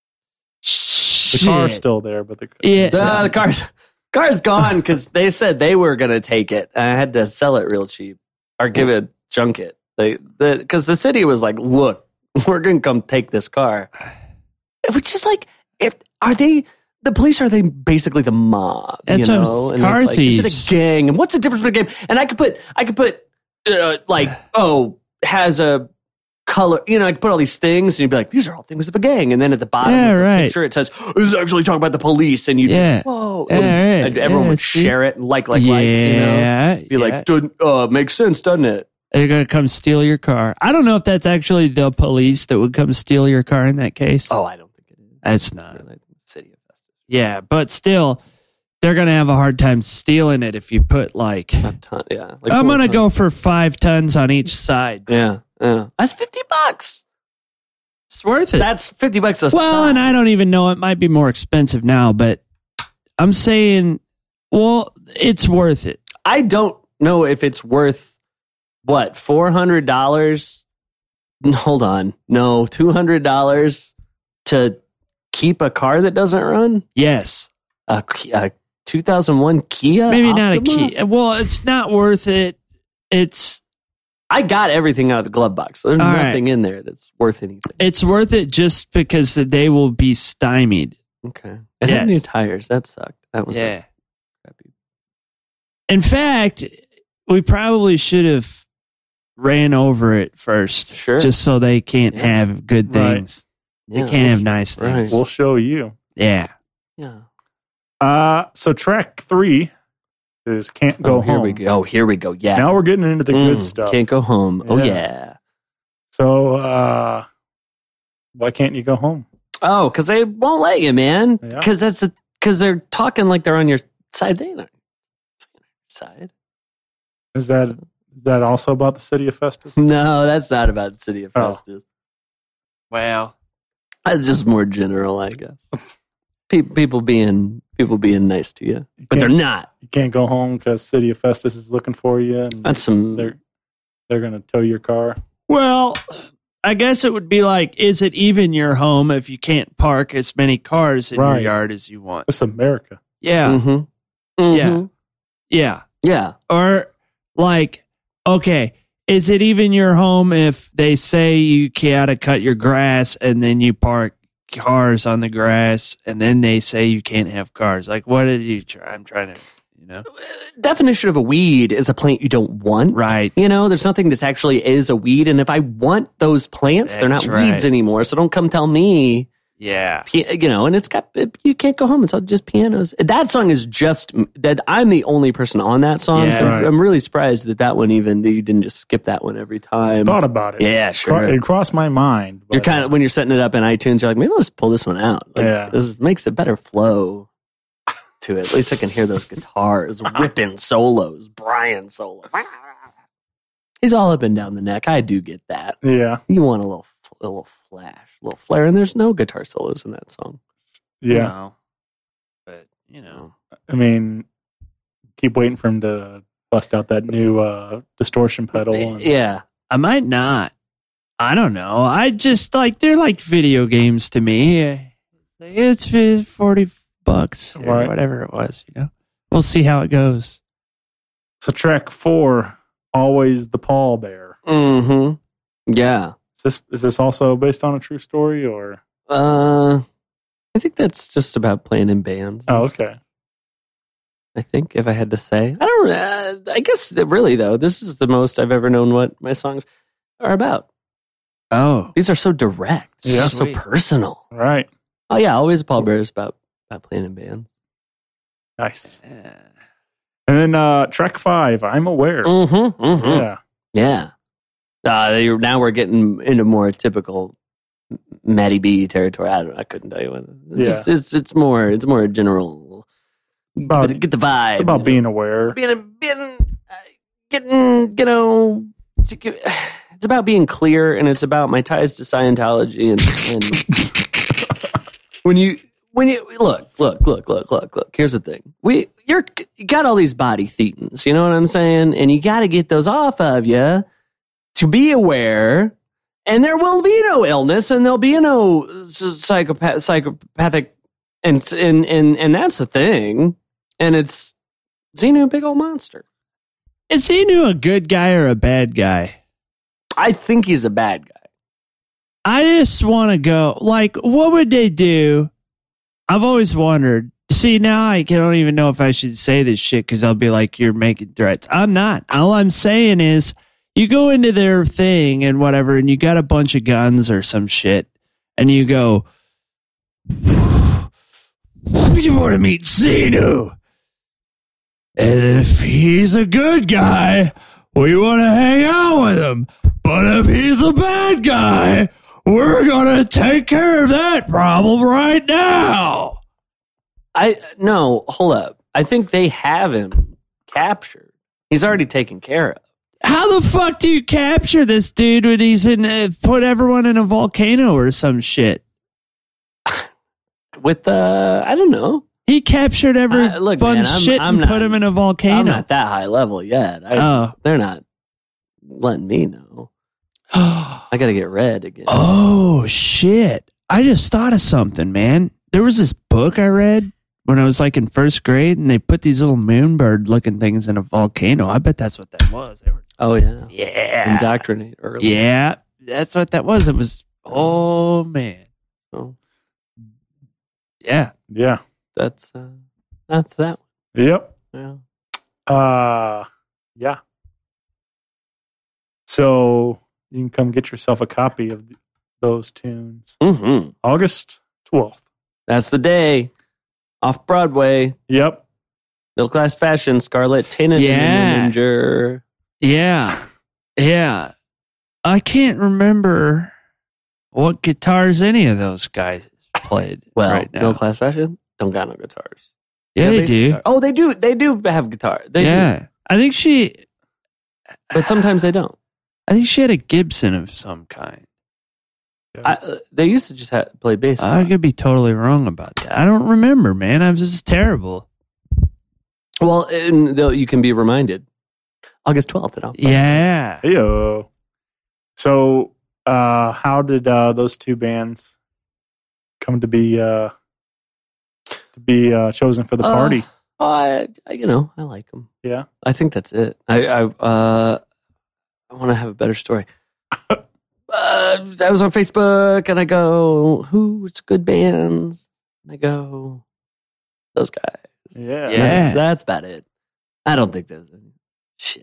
The car's still there, but the Yeah. The, the car's car's gone because they said they were going to take it. And I had to sell it real cheap or give it junk it. They because the, the city was like, look, we're going to come take this car. Which is like, if are they the police? Are they basically the mob? That's you what I'm- know, and car it's like, is it thieves. a gang? And what's the difference between a gang? And I could put, I could put, uh, like, oh, has a color. You know, I could put all these things, and you'd be like, these are all things of a gang. And then at the bottom Yeah, of the right. picture, it says, this is actually talking about the police. And you'd Yeah. be like, whoa. Yeah, And right. everyone Yeah, would see? share it and like, like, yeah. like, you know, be yeah. like, "Doesn't- uh, makes sense, doesn't it? They're going to come steal your car. I don't know if that's actually the police that would come steal your car in that case. Oh, I don't think it is. That's not. Like the city of Festus. Yeah, but still, they're going to have a hard time stealing it if you put like, A ton, yeah. Like I'm four going to tons. go for five tons on each side. Yeah, yeah. That's fifty bucks. It's worth it. That's fifty bucks a well, side. and I don't even know. It might be more expensive now, but I'm saying, well, it's worth it. I don't know if it's worth what four hundred dollars. Hold on, no, two hundred dollars to keep a car that doesn't run. Yes. A, a two thousand one Kia, Maybe not a Optima? key. Well, it's not worth it. It's I got everything out of the glove box. There's All right. nothing in there that's worth anything. it's worth it just because they will be stymied. Okay, it Yes. had new tires. That sucked. That was Yeah. like, crappy. In fact, we probably should have ran over it first. Sure. Just so they can't Yeah. have good Right. things. Yeah, They can't have nice right. things. We'll show you. Yeah. yeah. Uh, so track three is Can't Go oh, here Home. we go. Oh, here we go. Yeah. Now we're getting into the good Mm, stuff. Can't go home. Oh Yeah. yeah. So, uh, why can't you go home? Oh, because they won't let you, man. Yeah. Because that's because they're talking like they're on your side. They ain't on your side. Is that is that also about the city of Festus? No, that's not about the city of Oh. Festus. Well, That's just more general, I guess. Pe- people being people being nice to you, but they're can't- not. You can't go home because city of Festus is looking for you, and That's some. they're they're gonna tow your car. well, I guess it would be like, is it even your home if you can't park as many cars in Right. your yard as you want? It's America. Yeah. Mhm. Yeah. Mhm. Yeah. Yeah. Or like, okay, is it even your home if they say you gotta cut your grass and then you park cars on the grass and then they say you can't have cars? Like, what did you try? I'm trying to, you know? Definition of a weed is a plant you don't want. Right. You know, there's nothing that's actually is a weed, and if I want those plants, they're not That's right. weeds anymore. So don't come tell me. Yeah. Pi- You know, and it's got you can't go home. It's all just pianos. That song is just that. I'm the only person on that song, Yeah. so I'm- Right. I'm really surprised that that one even that you didn't just skip that one every time. Thought about it. Yeah, Cro- sure. It crossed my mind. You're but, kind of when you're setting it up in iTunes, you're like, maybe I'll just pull this one out. Like, Yeah. this makes a better flow to it. At least I can hear those guitars ripping solos, Brian solo. He's all up and down the neck. I do get that. yeah, You want a little, a little flash, a little flare, and there's no guitar solos in that song. yeah. No. But, you know. I mean, keep waiting for him to bust out that new uh, distortion pedal. And, Yeah. I might not. I don't know. I just like, they're like video games to me. It's forty bucks or Right. whatever it was, you know? We'll see how it goes. So track four, always the pallbearer. Mm-hmm. Yeah. Is this is this also based on a true story or? Uh, I think that's just about playing in bands. Oh, okay. I think if I had to say, I don't. Uh, I guess that really though, this is the most I've ever known what my songs are about. Oh. These are so direct, Yeah. so Sweet. personal. Right. Oh yeah, always Paul Bear is about about playing in bands. Nice. Yeah. And then uh, track five, I'm aware. Mm-hmm. mm-hmm. Yeah. Yeah. Uh, they- now we're getting into more typical Matty B territory. I don't. I couldn't tell you what. It's, Yeah. just, it's it's more it's more general. About- get, get the vibe. It's about you know? being aware. being being uh, getting you know. to get- It's about being clear, and it's about my ties to Scientology, and, and when you when you look, look, look, look, look, look. Here's the thing: we you're you got all these body thetans. You know what I'm saying? And you got to get those off of you to be aware. And there will be no illness, and there'll be no psychopath, psychopathic, and and and and that's the thing. And it's Xenu, a big old monster. Is Xenu a good guy or a bad guy? I think he's a bad guy. I just want to go, like, what would they do? I've always wondered. See, now I don't even know if I should say this shit because I'll be like, you're making threats. I'm not. All I'm saying is, you go into their thing and whatever, and you got a bunch of guns or some shit, and you go, you want to meet Xenu? And if he's a good guy, we want to hang out with him. But if he's a bad guy, we're going to take care of that problem right now. I no, hold up. I think they have him captured. He's already taken care of. How the fuck do you capture this dude when he's in, uh, put everyone in a volcano or some shit? With the, I don't know. He captured every Uh, look, fun man, I'm- shit I'm and not- put him in a volcano. I'm not that high level yet. I, Oh. They're not letting me know. I got to get red again. Oh, shit. I just thought of something, man. There was this book I read when I was like in first grade, and they put these little moonbird looking things in a volcano. I bet that's what that was. They were, Oh, yeah. yeah. Indoctrinate early. Yeah, that's what that was. It was, oh, man. So Yeah. Yeah. that's, uh, that's that Yep. one. Yeah. Uh, yeah. So you can come get yourself a copy of th- those tunes. Mm-hmm. August twelfth. That's the day. Off Broadway. Yep. Middle class fashion. Scarlet Tenant. Yeah. Ninja. Yeah. Yeah. I can't remember what guitars any of those guys played Well, right now. middle class fashion don't got no guitars. Yeah, got they bass do. guitar. Oh, they do. They do have guitar. They yeah. do. I think she But sometimes they don't. I think she had a Gibson of some kind. I, uh, they used to just have, play bass. a I lot. could be totally wrong about that. I don't remember, man. I was just terrible. Well, and though you can be reminded. August twelfth at all. Yeah. Heyo. So, uh, how did uh, those two bands come to be uh, to be uh, chosen for the Uh, party? I, I, you know, I like them. Yeah. I think that's it. I, I, uh, I want to have a better story. uh, I was on Facebook and I go, "Who's good bands?" And I go, "Those guys." Yeah. And Yeah. That's, that's about it. I don't think there's any shit.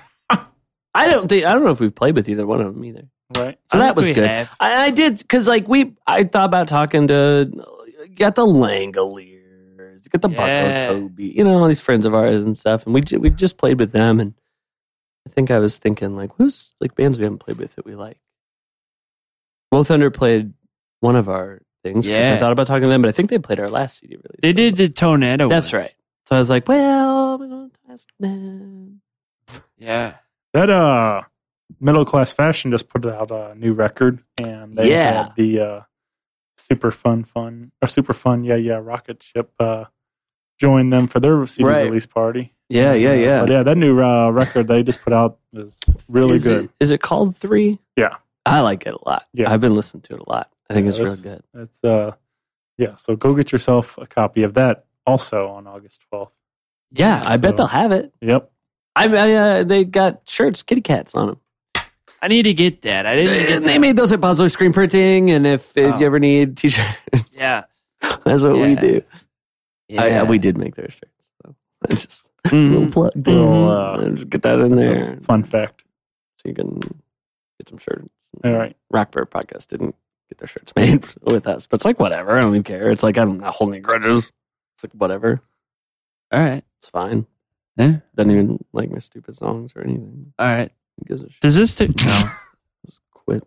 I don't think I don't know if we've played with either one of them either. Right. So I that think was we good. have. I, I did because like we, I thought about talking to, you got the Langoliers, you got the Yeah. Bucko Toby, you know, all these friends of ours and stuff, and we ju- we just played with them, and I think I was thinking like, who's like bands we haven't played with that we like. Well, Thunder played one of our things. 'Cause Yeah. I thought about talking to them, but I think they played our last C D release. They did the Tornado. That's one. right. So I was like, well, I'm gonna ask them. Yeah. That uh, Middle Class Fashion just put out a new record, and they Yeah. had the uh, super fun, fun or super fun, yeah, yeah, rocket ship uh, join them for their C D Right. release party. Yeah, yeah, yeah. But yeah, that new uh, record they just put out is really is good. It, is it called Three? Yeah. I like it a lot. Yeah. I've been listening to it a lot. I think Yeah, it's real that's- good. It's uh, yeah. So go get yourself a copy of that also on August twelfth. Yeah, I bet so- they'll have it. Yep. I mean, uh, they got shirts, kitty cats on them. I need to get that. I didn't get And they that. made those at Puzzler Screen Printing, and if, if Oh. you ever need t-shirts, Yeah. that's what we Yeah. do. Yeah. I, we did make their shirts. So I just Mhm. little plug there. Little, uh, Just get that in That's there, a fun fact. so you can get some shirts. All right. Rockbear Podcast didn't get their shirts made with us, but it's like whatever. I don't even care. It's like I'm not holding grudges. It's like whatever. All right. It's fine. Yeah. Doesn't even like my stupid songs or anything. All right. Who gives a shit? Does this? T- no. Just quit.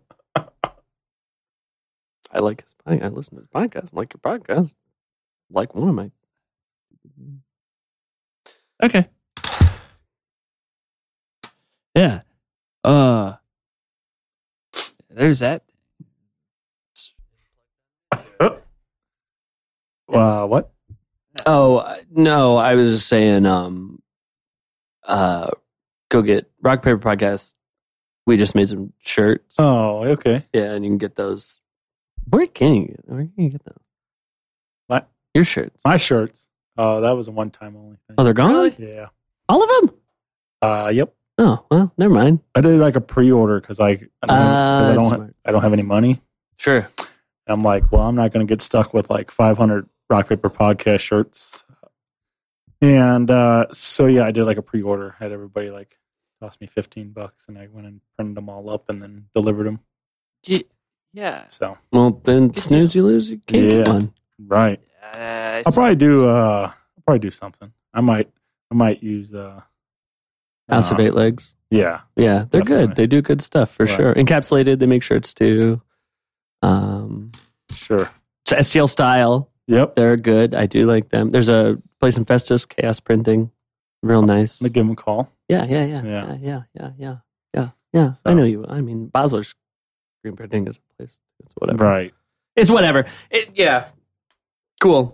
I like his podcast. I listen to his podcast. I like your podcast. Like one of my. Okay. Yeah. Uh. There's that. Uh, what? Oh uh, no, I was just saying. Um, uh, go get Rock Paper Podcast. We just made some shirts. Oh, okay. Yeah, and you can get those. Where can you get? Where can you get those? What? Your shirts? My shirts. Oh, that was a one-time only thing. Oh, they're gone. Yeah. All of them? Uh, yep. Oh well, never mind. I did like a pre-order because like I don't, Uh, have, 'cause I, that's don't smart. I don't have any money. Sure. I'm like, well, I'm not going to get stuck with like five hundred Rock Paper Podcast shirts. And uh, so yeah, I did like a pre-order. Had everybody like cost me fifteen bucks, and I went and printed them all up and then delivered them. Ye- Yeah. So Well, then snooze you lose. You can't get Yeah. one. right, Uh, I'll probably do. Uh, I'll probably do something. I might. I might use. Uh, House of um, Eight Legs. Yeah, Yeah, they're Definitely. good. They do good stuff for Right. sure. Encapsulated. They make shirts too. Um, sure. it's S T L style. Yep. They're good. I do like them. There's a place in Festus, Chaos Printing. Real nice. I'm gonna give them a call. Yeah, yeah, yeah, Yeah. yeah, yeah, yeah, yeah, yeah. yeah. I So- know you. I mean, Basler's Screen Printing is a place. It's whatever. Right. It's whatever. It, yeah. Cool.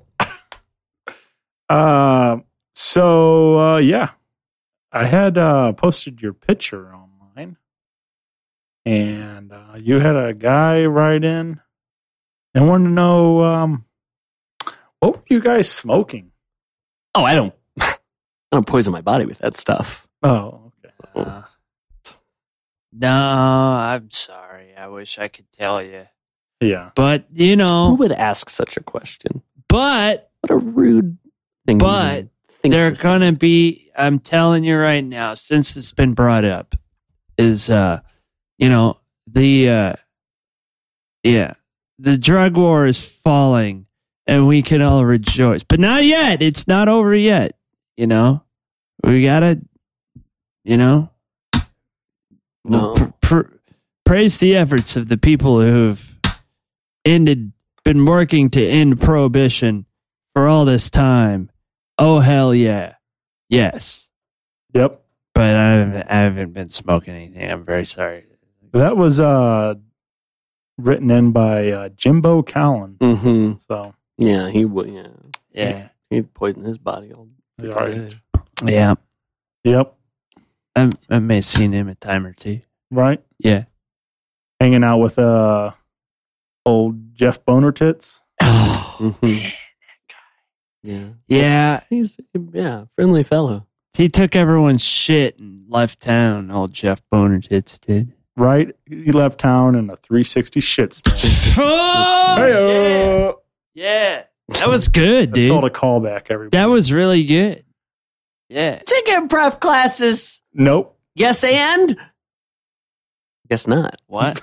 Uh, so uh, yeah, I had uh, posted your picture online, and uh, you had a guy write in and wanted to know um, what were you guys smoking? Oh, I don't. I don't poison my body with that stuff. Oh, okay. Uh, no, I'm sorry. I wish I could tell you. Yeah. But, you Who know, would ask such a question? but What a rude thing. But to think they're to say. going to be, I'm telling you right now, since it's been brought up, is, uh, you know, the, uh, yeah, the drug war is falling and we can all rejoice. But not yet. It's not over yet. You know, we got to, you know, No. pr- pr- praise the efforts of the people who've ended, been working to end prohibition for all this time. Oh, hell yeah. Yes. Yep. But I haven't, I haven't been smoking anything. I'm very sorry. That was uh, written in by uh, Jimbo Callan. Mhm. So Yeah, he would. Yeah, Yeah. he'd poison his body all yeah, freaking right. day. Yeah. Yep. I, I may have seen him a time or two. Right. Yeah. Hanging out with uh, old Jeff Boner Tits. Mhm. Yeah, Yeah. he's yeah friendly fellow. He took everyone's shit and left town, old Jeff Boner Tits did. Right. He left town in a three sixty shitstorm. Oh, Hey, yeah. That was good, It's dude. called a callback, everybody. That was really good. Yeah. Take improv classes. Nope. Yes, and guess not. What?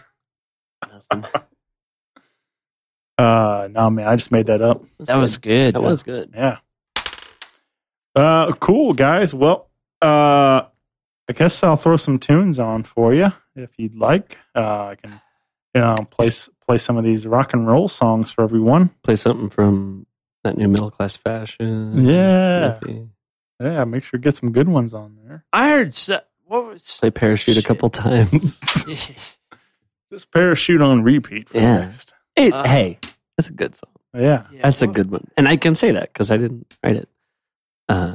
Uh, no, man, I just made that up. That was good. That was good. Yeah. Uh, cool, guys. Well, uh, I guess I'll throw some tunes on for you if you'd like. Uh, I can, you know, play s- play some of these rock and roll songs for everyone. Play something from that new middle class fashion. Yeah. Maybe. Yeah, make sure to get some good ones on there. I heard so, what was Play parachute a Shit. couple times. Just parachute on repeat for Yeah. next. It, Uh, hey, that's a good song. Yeah. Yeah, That's a what- good one, and I can say that because I didn't write it. Uh,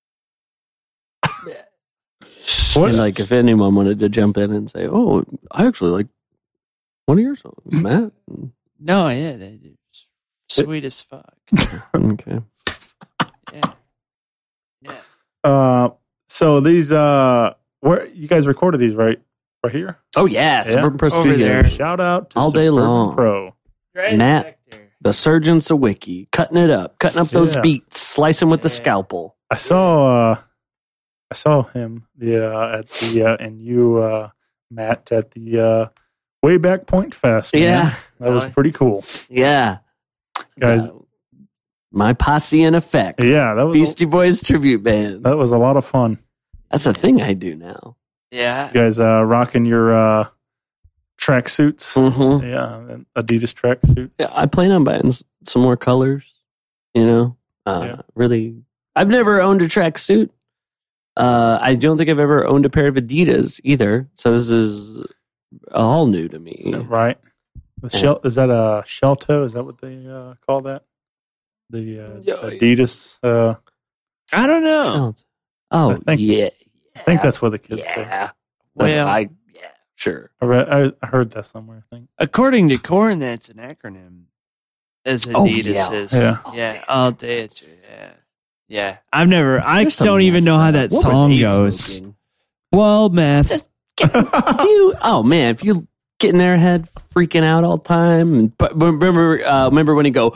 What? and like, if anyone wanted to jump in and say, "Oh, I actually like one of your songs, Matt," No, yeah, they did. Sweet as fuck. okay, Yeah. Yeah. Uh, so these uh, where you guys recorded these right, right here? oh yeah, Suburban Pro Over Studio, there. Shout out to All day Suburban long. Pro. Right Matt. back there. the Surgeon Sawicki, cutting it up, cutting up those Yeah. beats, slicing with the Yeah. scalpel. I saw uh, I saw him the uh, at the uh, and you uh, Matt at the uh, Wayback Point Fest. man. Yeah, that was Really? pretty cool, yeah, guys. Uh, my posse in effect. Yeah, that was Beastie Boys tribute band. that was a lot of fun. That's a thing I do now. Yeah. You guys uh, rocking your uh, track suits. Mm-hmm. Yeah, and Adidas track suits. Yeah, I plan on buying s- some more colors. You know, uh, Yeah. really. I've never owned a tracksuit. Uh, I don't think I've ever owned a pair of Adidas either. So this is all new to me. Right. The Yeah. shell is that a shell toe? Is that what they uh, call that? The uh, Yo, Adidas. Uh, I don't know. Oh, I think- yeah. I think that's what the kids say. Yeah. That's Well- what I, yeah, sure. I, read, I heard that somewhere. I think. According to Korn, that's an acronym. As Oh, Adidas yeah. is. Yeah. Yeah. All day. It's, yeah. Yeah. I've never, I There's some don't even mess know how up. that What were song they goes. smoking? Well, math. you, oh man, if you get in their head, freaking out all the time. And, but remember, uh, remember when he go,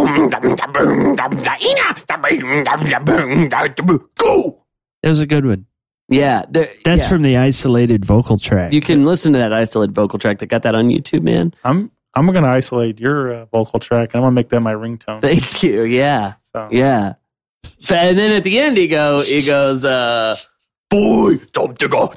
go. That was a good one. Yeah, there- That's yeah. from the isolated vocal track. You can listen to that isolated vocal track. They got that on YouTube, man. I'm I'm gonna isolate your uh, vocal track. I'm gonna make that my ringtone. Thank you. Yeah, So. yeah. So, and then at the end, he go, he goes, uh, boy, don't you go,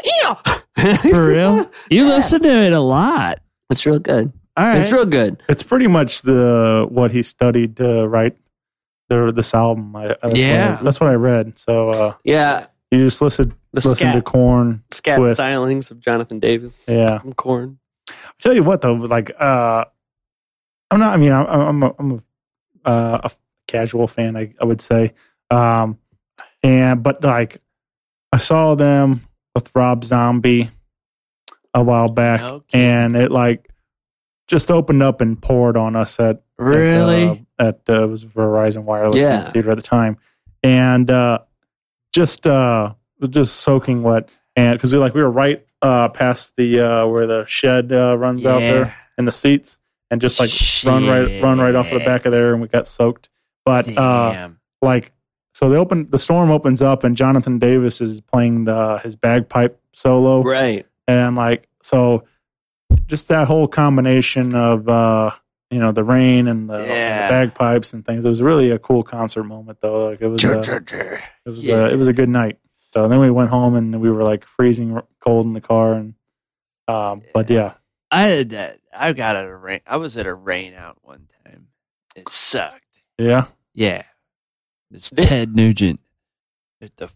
For real? You listen to it a lot. It's real good. All right. It's real good. It's pretty much the what he studied to write the this album. I, that's Yeah. what I, that's what I read. So uh, Yeah, you just listen the listen scat, to Korn, scat Twist. stylings of Jonathan Davis Yeah, from Korn. I tell you what though, like uh, I'm not. I mean, I'm I'm a, I'm a, uh, a casual fan. I, I would say, um, and but like I saw them with Rob Zombie a while back, Okay. and it like just opened up and poured on us at Really? at, uh, at uh, it was Verizon Wireless Yeah. Theater at the time, and uh, just uh, just soaking wet, and because we like we were right uh, past the uh, where the shed uh, runs out Yeah. there in the seats, and just like run right run right off of the back of there, and we got soaked. But uh, Damn. like so, they open the storm opens up, and Jonathan Davis is playing the his bagpipe solo, Right. and like so, just that whole combination of uh, you know the rain and the, and Yeah. the bagpipes and things. It was really a cool concert moment, though. Like it was, uh, it was, Yeah. uh, it was a good night. So then we went home and we were like freezing r- cold in the car, and um, but yeah, I had that. I got at a rain. I was at a rain out one time. It sucked. yeah, Yeah. It's Ted Nugent at the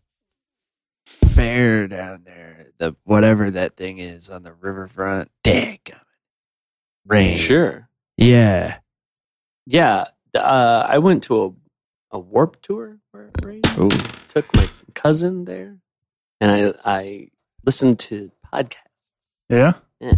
fair down there. The whatever that thing is on the riverfront. Dang. Rain. Sure. Yeah. Yeah. Uh, I went to a, a Warp tour where it rained. Ooh. Took my cousin there, and I I listened to podcasts. yeah. Yeah.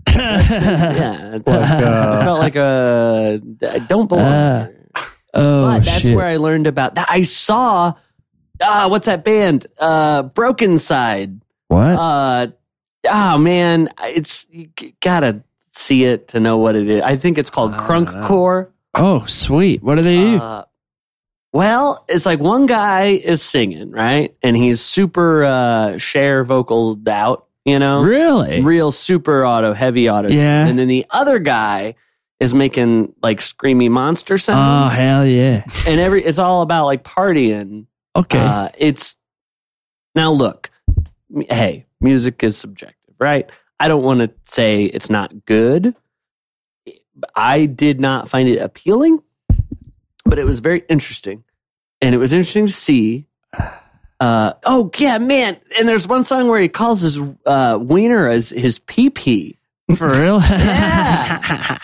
Yeah. Like, uh, I felt like a I don't belong Uh, here. Oh, But that's shit. where I learned about that. I saw ah, what's that band? Uh, Broken Side. What? Uh, oh man, it's you g- gotta see it to know what it is. I think it's called I don't Crunk know. Core. oh, sweet. What do they do? Uh, well, it's like one guy is singing, right? And he's super uh, share vocals out, you know? really? Real super auto, heavy auto. tune. Yeah. And then the other guy is making like screamy monster Oh, sounds. hell yeah. And every it's all about like partying. Okay. Uh, it's now look, m- hey, music is subjective, right? I don't want to say it's not good. I did not find it appealing, but it was very interesting, and it was interesting to see. Uh, oh yeah, man! And there's one song where he calls his uh, wiener as his pee pee. For real? Yeah.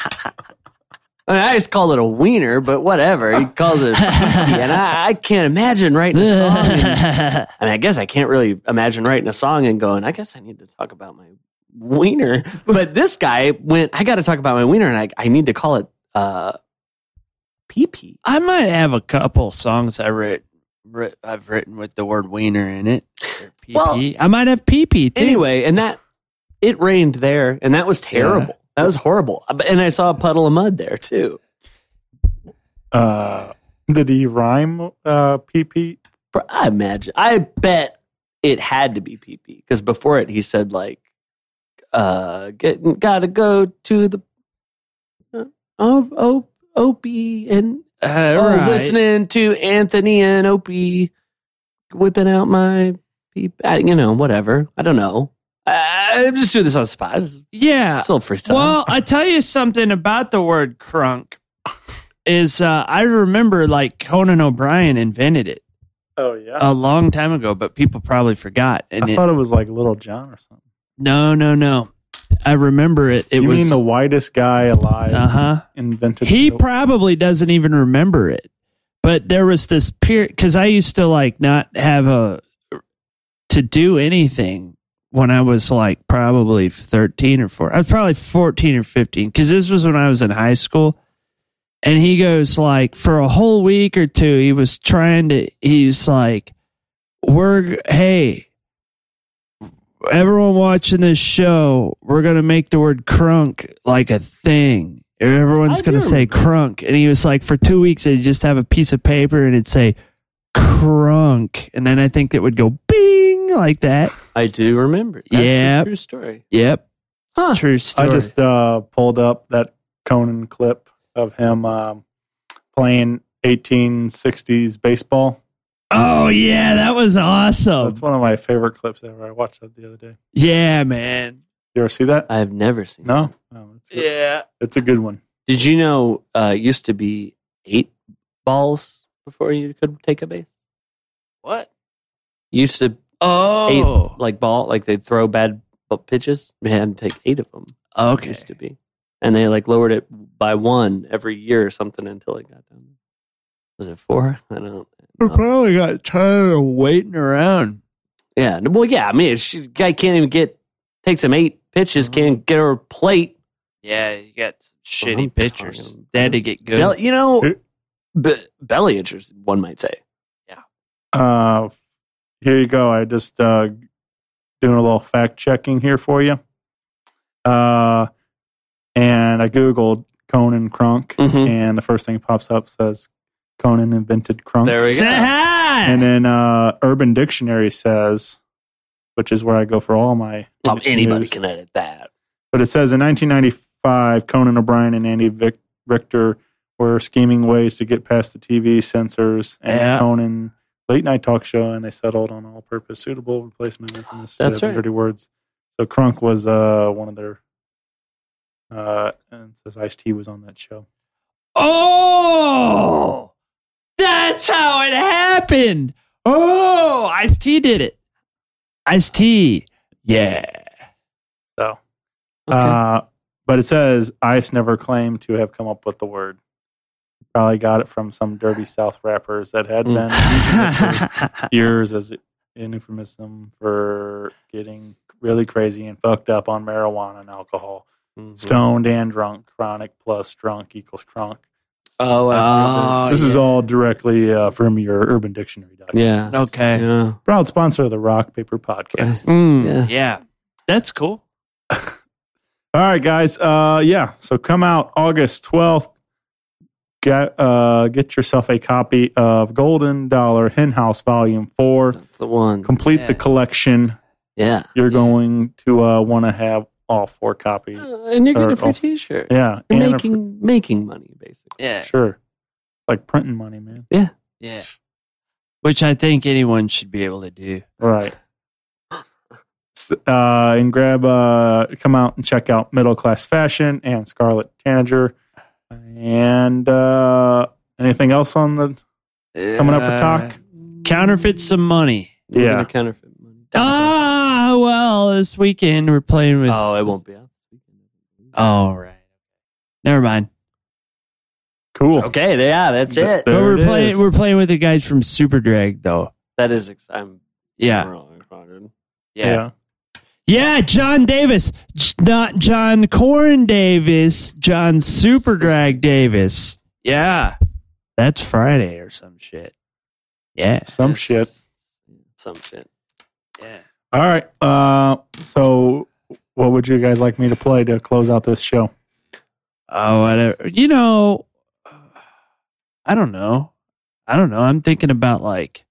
I mean, I just called it a wiener, but whatever. He calls it a pee pee, and I, I can't imagine writing a song. And, I mean, I guess I can't really imagine writing a song and going, I guess I need to talk about my wiener. But this guy went, I got to talk about my wiener, and I, I need to call it uh, pee pee. I might have a couple songs I writ, writ I've written with the word wiener in it. Or P P. Well, I might have P P too. Anyway, and that it rained there, and that was terrible. That was horrible. And I saw a puddle of mud there too. Uh, did he rhyme uh, P P? I imagine. I bet it had to be pee pee because before it he said like, uh, get gotta go to the uh, oh oh Opie and Uh, oh, right. listening to Anthony and Opie whipping out my peep. uh, You know, whatever. I don't know. I, I'm just doing this on the spot. It's Yeah. still freestyle. Well, I tell you something about the word crunk is uh, I remember like Conan O'Brien invented it Oh yeah, a long time ago, but people probably forgot. And I it, thought it was like Little John or something. no, no, no. I remember it. It you was mean the whitest guy alive uh huh. invented? He the- probably doesn't even remember it. But there was this period because I used to like not have a to do anything when I was like probably thirteen or four. I was probably fourteen or fifteen because this was when I was in high school. And he goes like for a whole week or two, he was trying to. He's like, "We're hey." Everyone watching this show, we're going to make the word crunk like a thing. Everyone's going to say crunk. And he was like, for two weeks, they'd just have a piece of paper and it'd say crunk. And then I think it would go bing like that. I do remember. That's Yep. a true story. Yep. Huh. True I story. just uh, pulled up that Conan clip of him um, playing eighteen sixties baseball. oh, yeah, that was awesome. That's one of my favorite clips ever. I watched that the other day. Yeah, man. You ever see that? I've never seen. No? Oh, it's, good. Yeah. It's a good one. Did you know uh, it used to be eight balls before you could take a base? What? Used to Oh. eight like ball like they'd throw bad b- pitches. They had to take eight of them. Okay. Used to be, and they like lowered it by one every year or something until it got down. Was it four? I don't know. I probably got tired of waiting around. Yeah. Well, yeah. I mean, she, guy can't even get takes him eight pitches, Mm-hmm. can't get her plate. Yeah, you got some I'm shitty pitchers. talking- They had to get good. Bell, you know, Who- be- belly itchers. One might say. Uh, here you go. I just uh, doing a little fact checking here for you. Uh, and I Googled Conan Crunk, Mhm. and the first thing that pops up says Conan invented crunk. There we Say go. hi. And then uh, Urban Dictionary says, which is where I go for all my Um, anybody news. can edit that. But it says in nineteen ninety-five, Conan O'Brien and Andy Vic- Richter were scheming ways to get past the T V censors and Yeah. Conan late night talk show, and they settled on all-purpose suitable replacement infamous That's uh, right. dirty words. So Crunk was uh, one of their, uh, and it says Ice-T was on that show. Oh, that's how it happened. Oh, Ice-T did it. Ice-T. Yeah. So, Okay. uh, but it says Ice never claimed to have come up with the word. Probably got it from some dirty South rappers that had Mm. been using it for years as an euphemism for getting really crazy and fucked up on marijuana and alcohol. Mhm. Stoned and drunk, chronic plus drunk equals crunk. Oh, I Oh, this is yeah. all directly uh, from your Urban Dictionary document. yeah. Okay. Yeah. Proud sponsor of the Rock Paper Podcast. Mm, Yeah. yeah. That's cool. All right, guys. Uh, yeah, so come out August twelfth. Get, uh, get yourself a copy of Golden Dollar Hen House Volume four. That's the one. Complete Yeah. the collection. Yeah. You're Yeah. going to uh, want to have all four copies. Uh, and you're getting Or a free all- T-shirt. Yeah. You're and a making making money basically. Yeah. fr- sure. Like printing money, man. Yeah. Which I think anyone should be able to do. Right. S- Uh, and grab, uh, come out and check out Middle Class Fashion and Scarlet Tanager. And uh, anything else on the coming up for talk? Counterfeit some money. We're Yeah. gonna counterfeit money. Ah, well, this weekend we're playing with. Oh, it won't be out. Oh, right. Never mind. Cool. Okay, yeah, that's Th- it. there But we're it playing. is. We're playing with the guys from Super Drag, though. That is. Ex- I'm. Yeah, wrong, wrong. Yeah. yeah. John Davis, J- not John Corn Davis. John Super Drag Davis. Yeah, that's Friday or some shit. Yeah, Some Yes. shit. Some shit. yeah. All right. Uh, so, what would you guys like me to play to close out this show? Oh, whatever. You know, I don't know. I don't know. I'm thinking about like.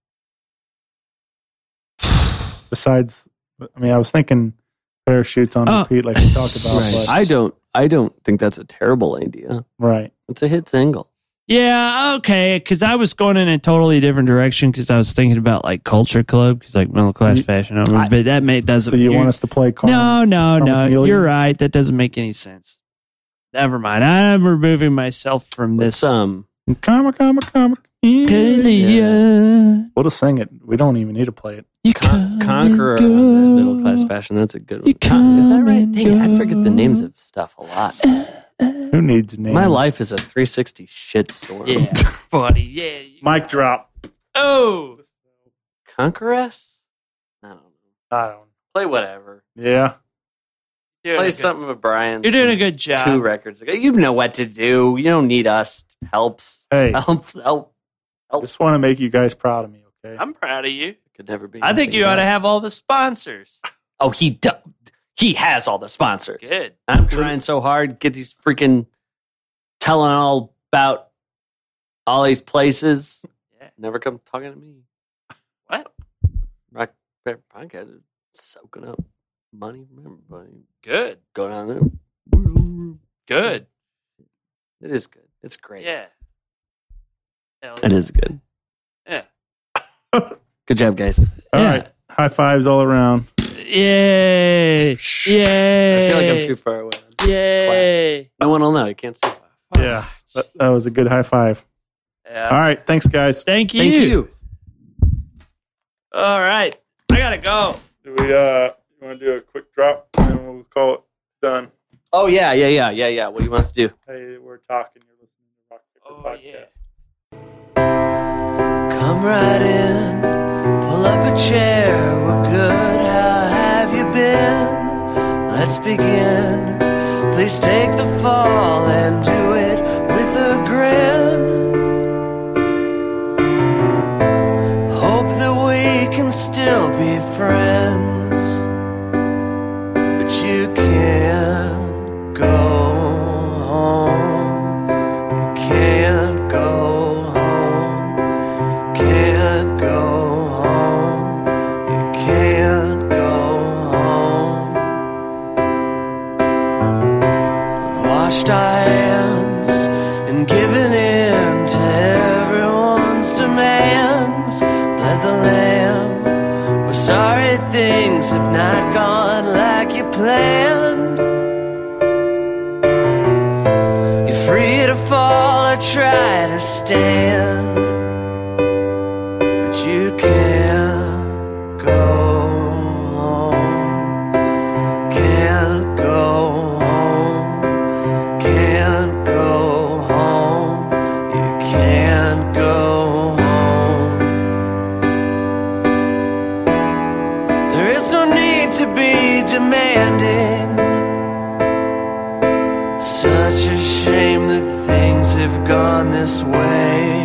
Besides, I mean, I was thinking parachutes on Oh. repeat, like we talked about. Right. But, I don't. I don't think that's a terrible idea. right. It's a hit single. Yeah, okay. Because I was going in a totally different direction because I was thinking about like Culture Club because like middle class You- fashion. I mean, I- but that may, doesn't. So you you're- want us to play? Carmen? No, no, Carmen no. Chameleon? You're right. That doesn't make any sense. Never mind. I'm removing myself from This this. um. Karma, karma, karma. Kalia. We'll We'll just sing it. We don't even need to play it. You Con- come Conqueror and on go. the middle class fashion. That's a good one. You Con- is that come right? and Dang it, I forget the go. names of stuff a lot. Who needs names? My life is a three sixty shitstorm. Yeah, buddy. Yeah. you- Mic drop. Oh. Conqueress? I don't know. I don't. Play whatever. Yeah. You're doing a Play good- something with Brian. You're doing a good job. Two records ago. You know what to do. You don't need us. Helps. Hey, Helps. Help. I just want to make you guys proud of me, okay? I'm proud of you. Could never be. I think anything you ought to else. have all the sponsors. Oh, he do- he has all the sponsors. Good. I'm trying so hard get these freaking telling all about all these places. Yeah. Never come talking to me. What? Rock Paper Podcast is soaking up money from everybody. Good. Go down there. Good. It is good. It's great. Yeah. Hell It is good. yeah. Good job, guys. All Yeah. right. High fives all around. Yay. Yay. I feel like I'm too far away. Yay. No one will know. You can't see. Yeah. That, that was a good high five. Yeah. All right. Thanks, guys. Thank you. Thank you. All right. I got to go. Do we, uh, you want to do a quick drop and we'll call it done? Oh yeah, yeah, yeah, yeah, yeah. What do you want us to do? Hey, we're talking. You're listening to Rock Paper Oh, Podcast. yeah. Come right in, pull up a chair, we're good, how have you been? Let's begin, please take the fall and do it with a grin. Hope that we can still be friends, but you can't go home, you can't go home. Can't go home. You can't go home. We've washed our hands and given in to everyone's demands. Bled the lamb. We're sorry things have not gone like you planned. You're free to fall or try to stand. But you can't go home. Can't go home. Can't go home. You can't go home. There is no need to be demanding. Such a shame that things have gone this way.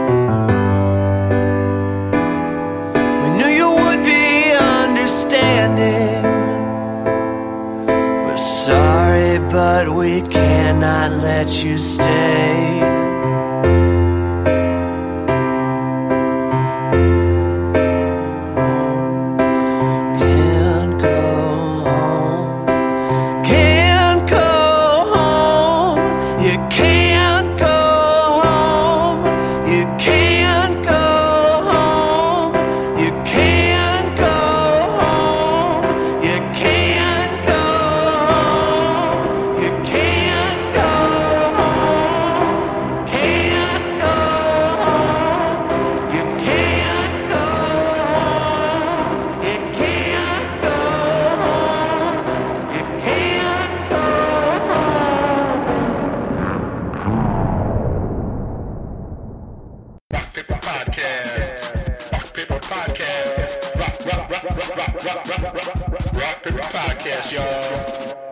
We're sorry, but we cannot let you stay. Can't go home. Can't go home. You can't go home. You can't go home. You can't go home. You can't go home. You can't go home. Can't go home. You can't go home. You can't go home. You can't go home. Rock Paper Podcast. Rock Paper Podcast. Rock, rock, rock, rock, rock, rock, rock, rock, rock, rock Paper Podcast, y'all.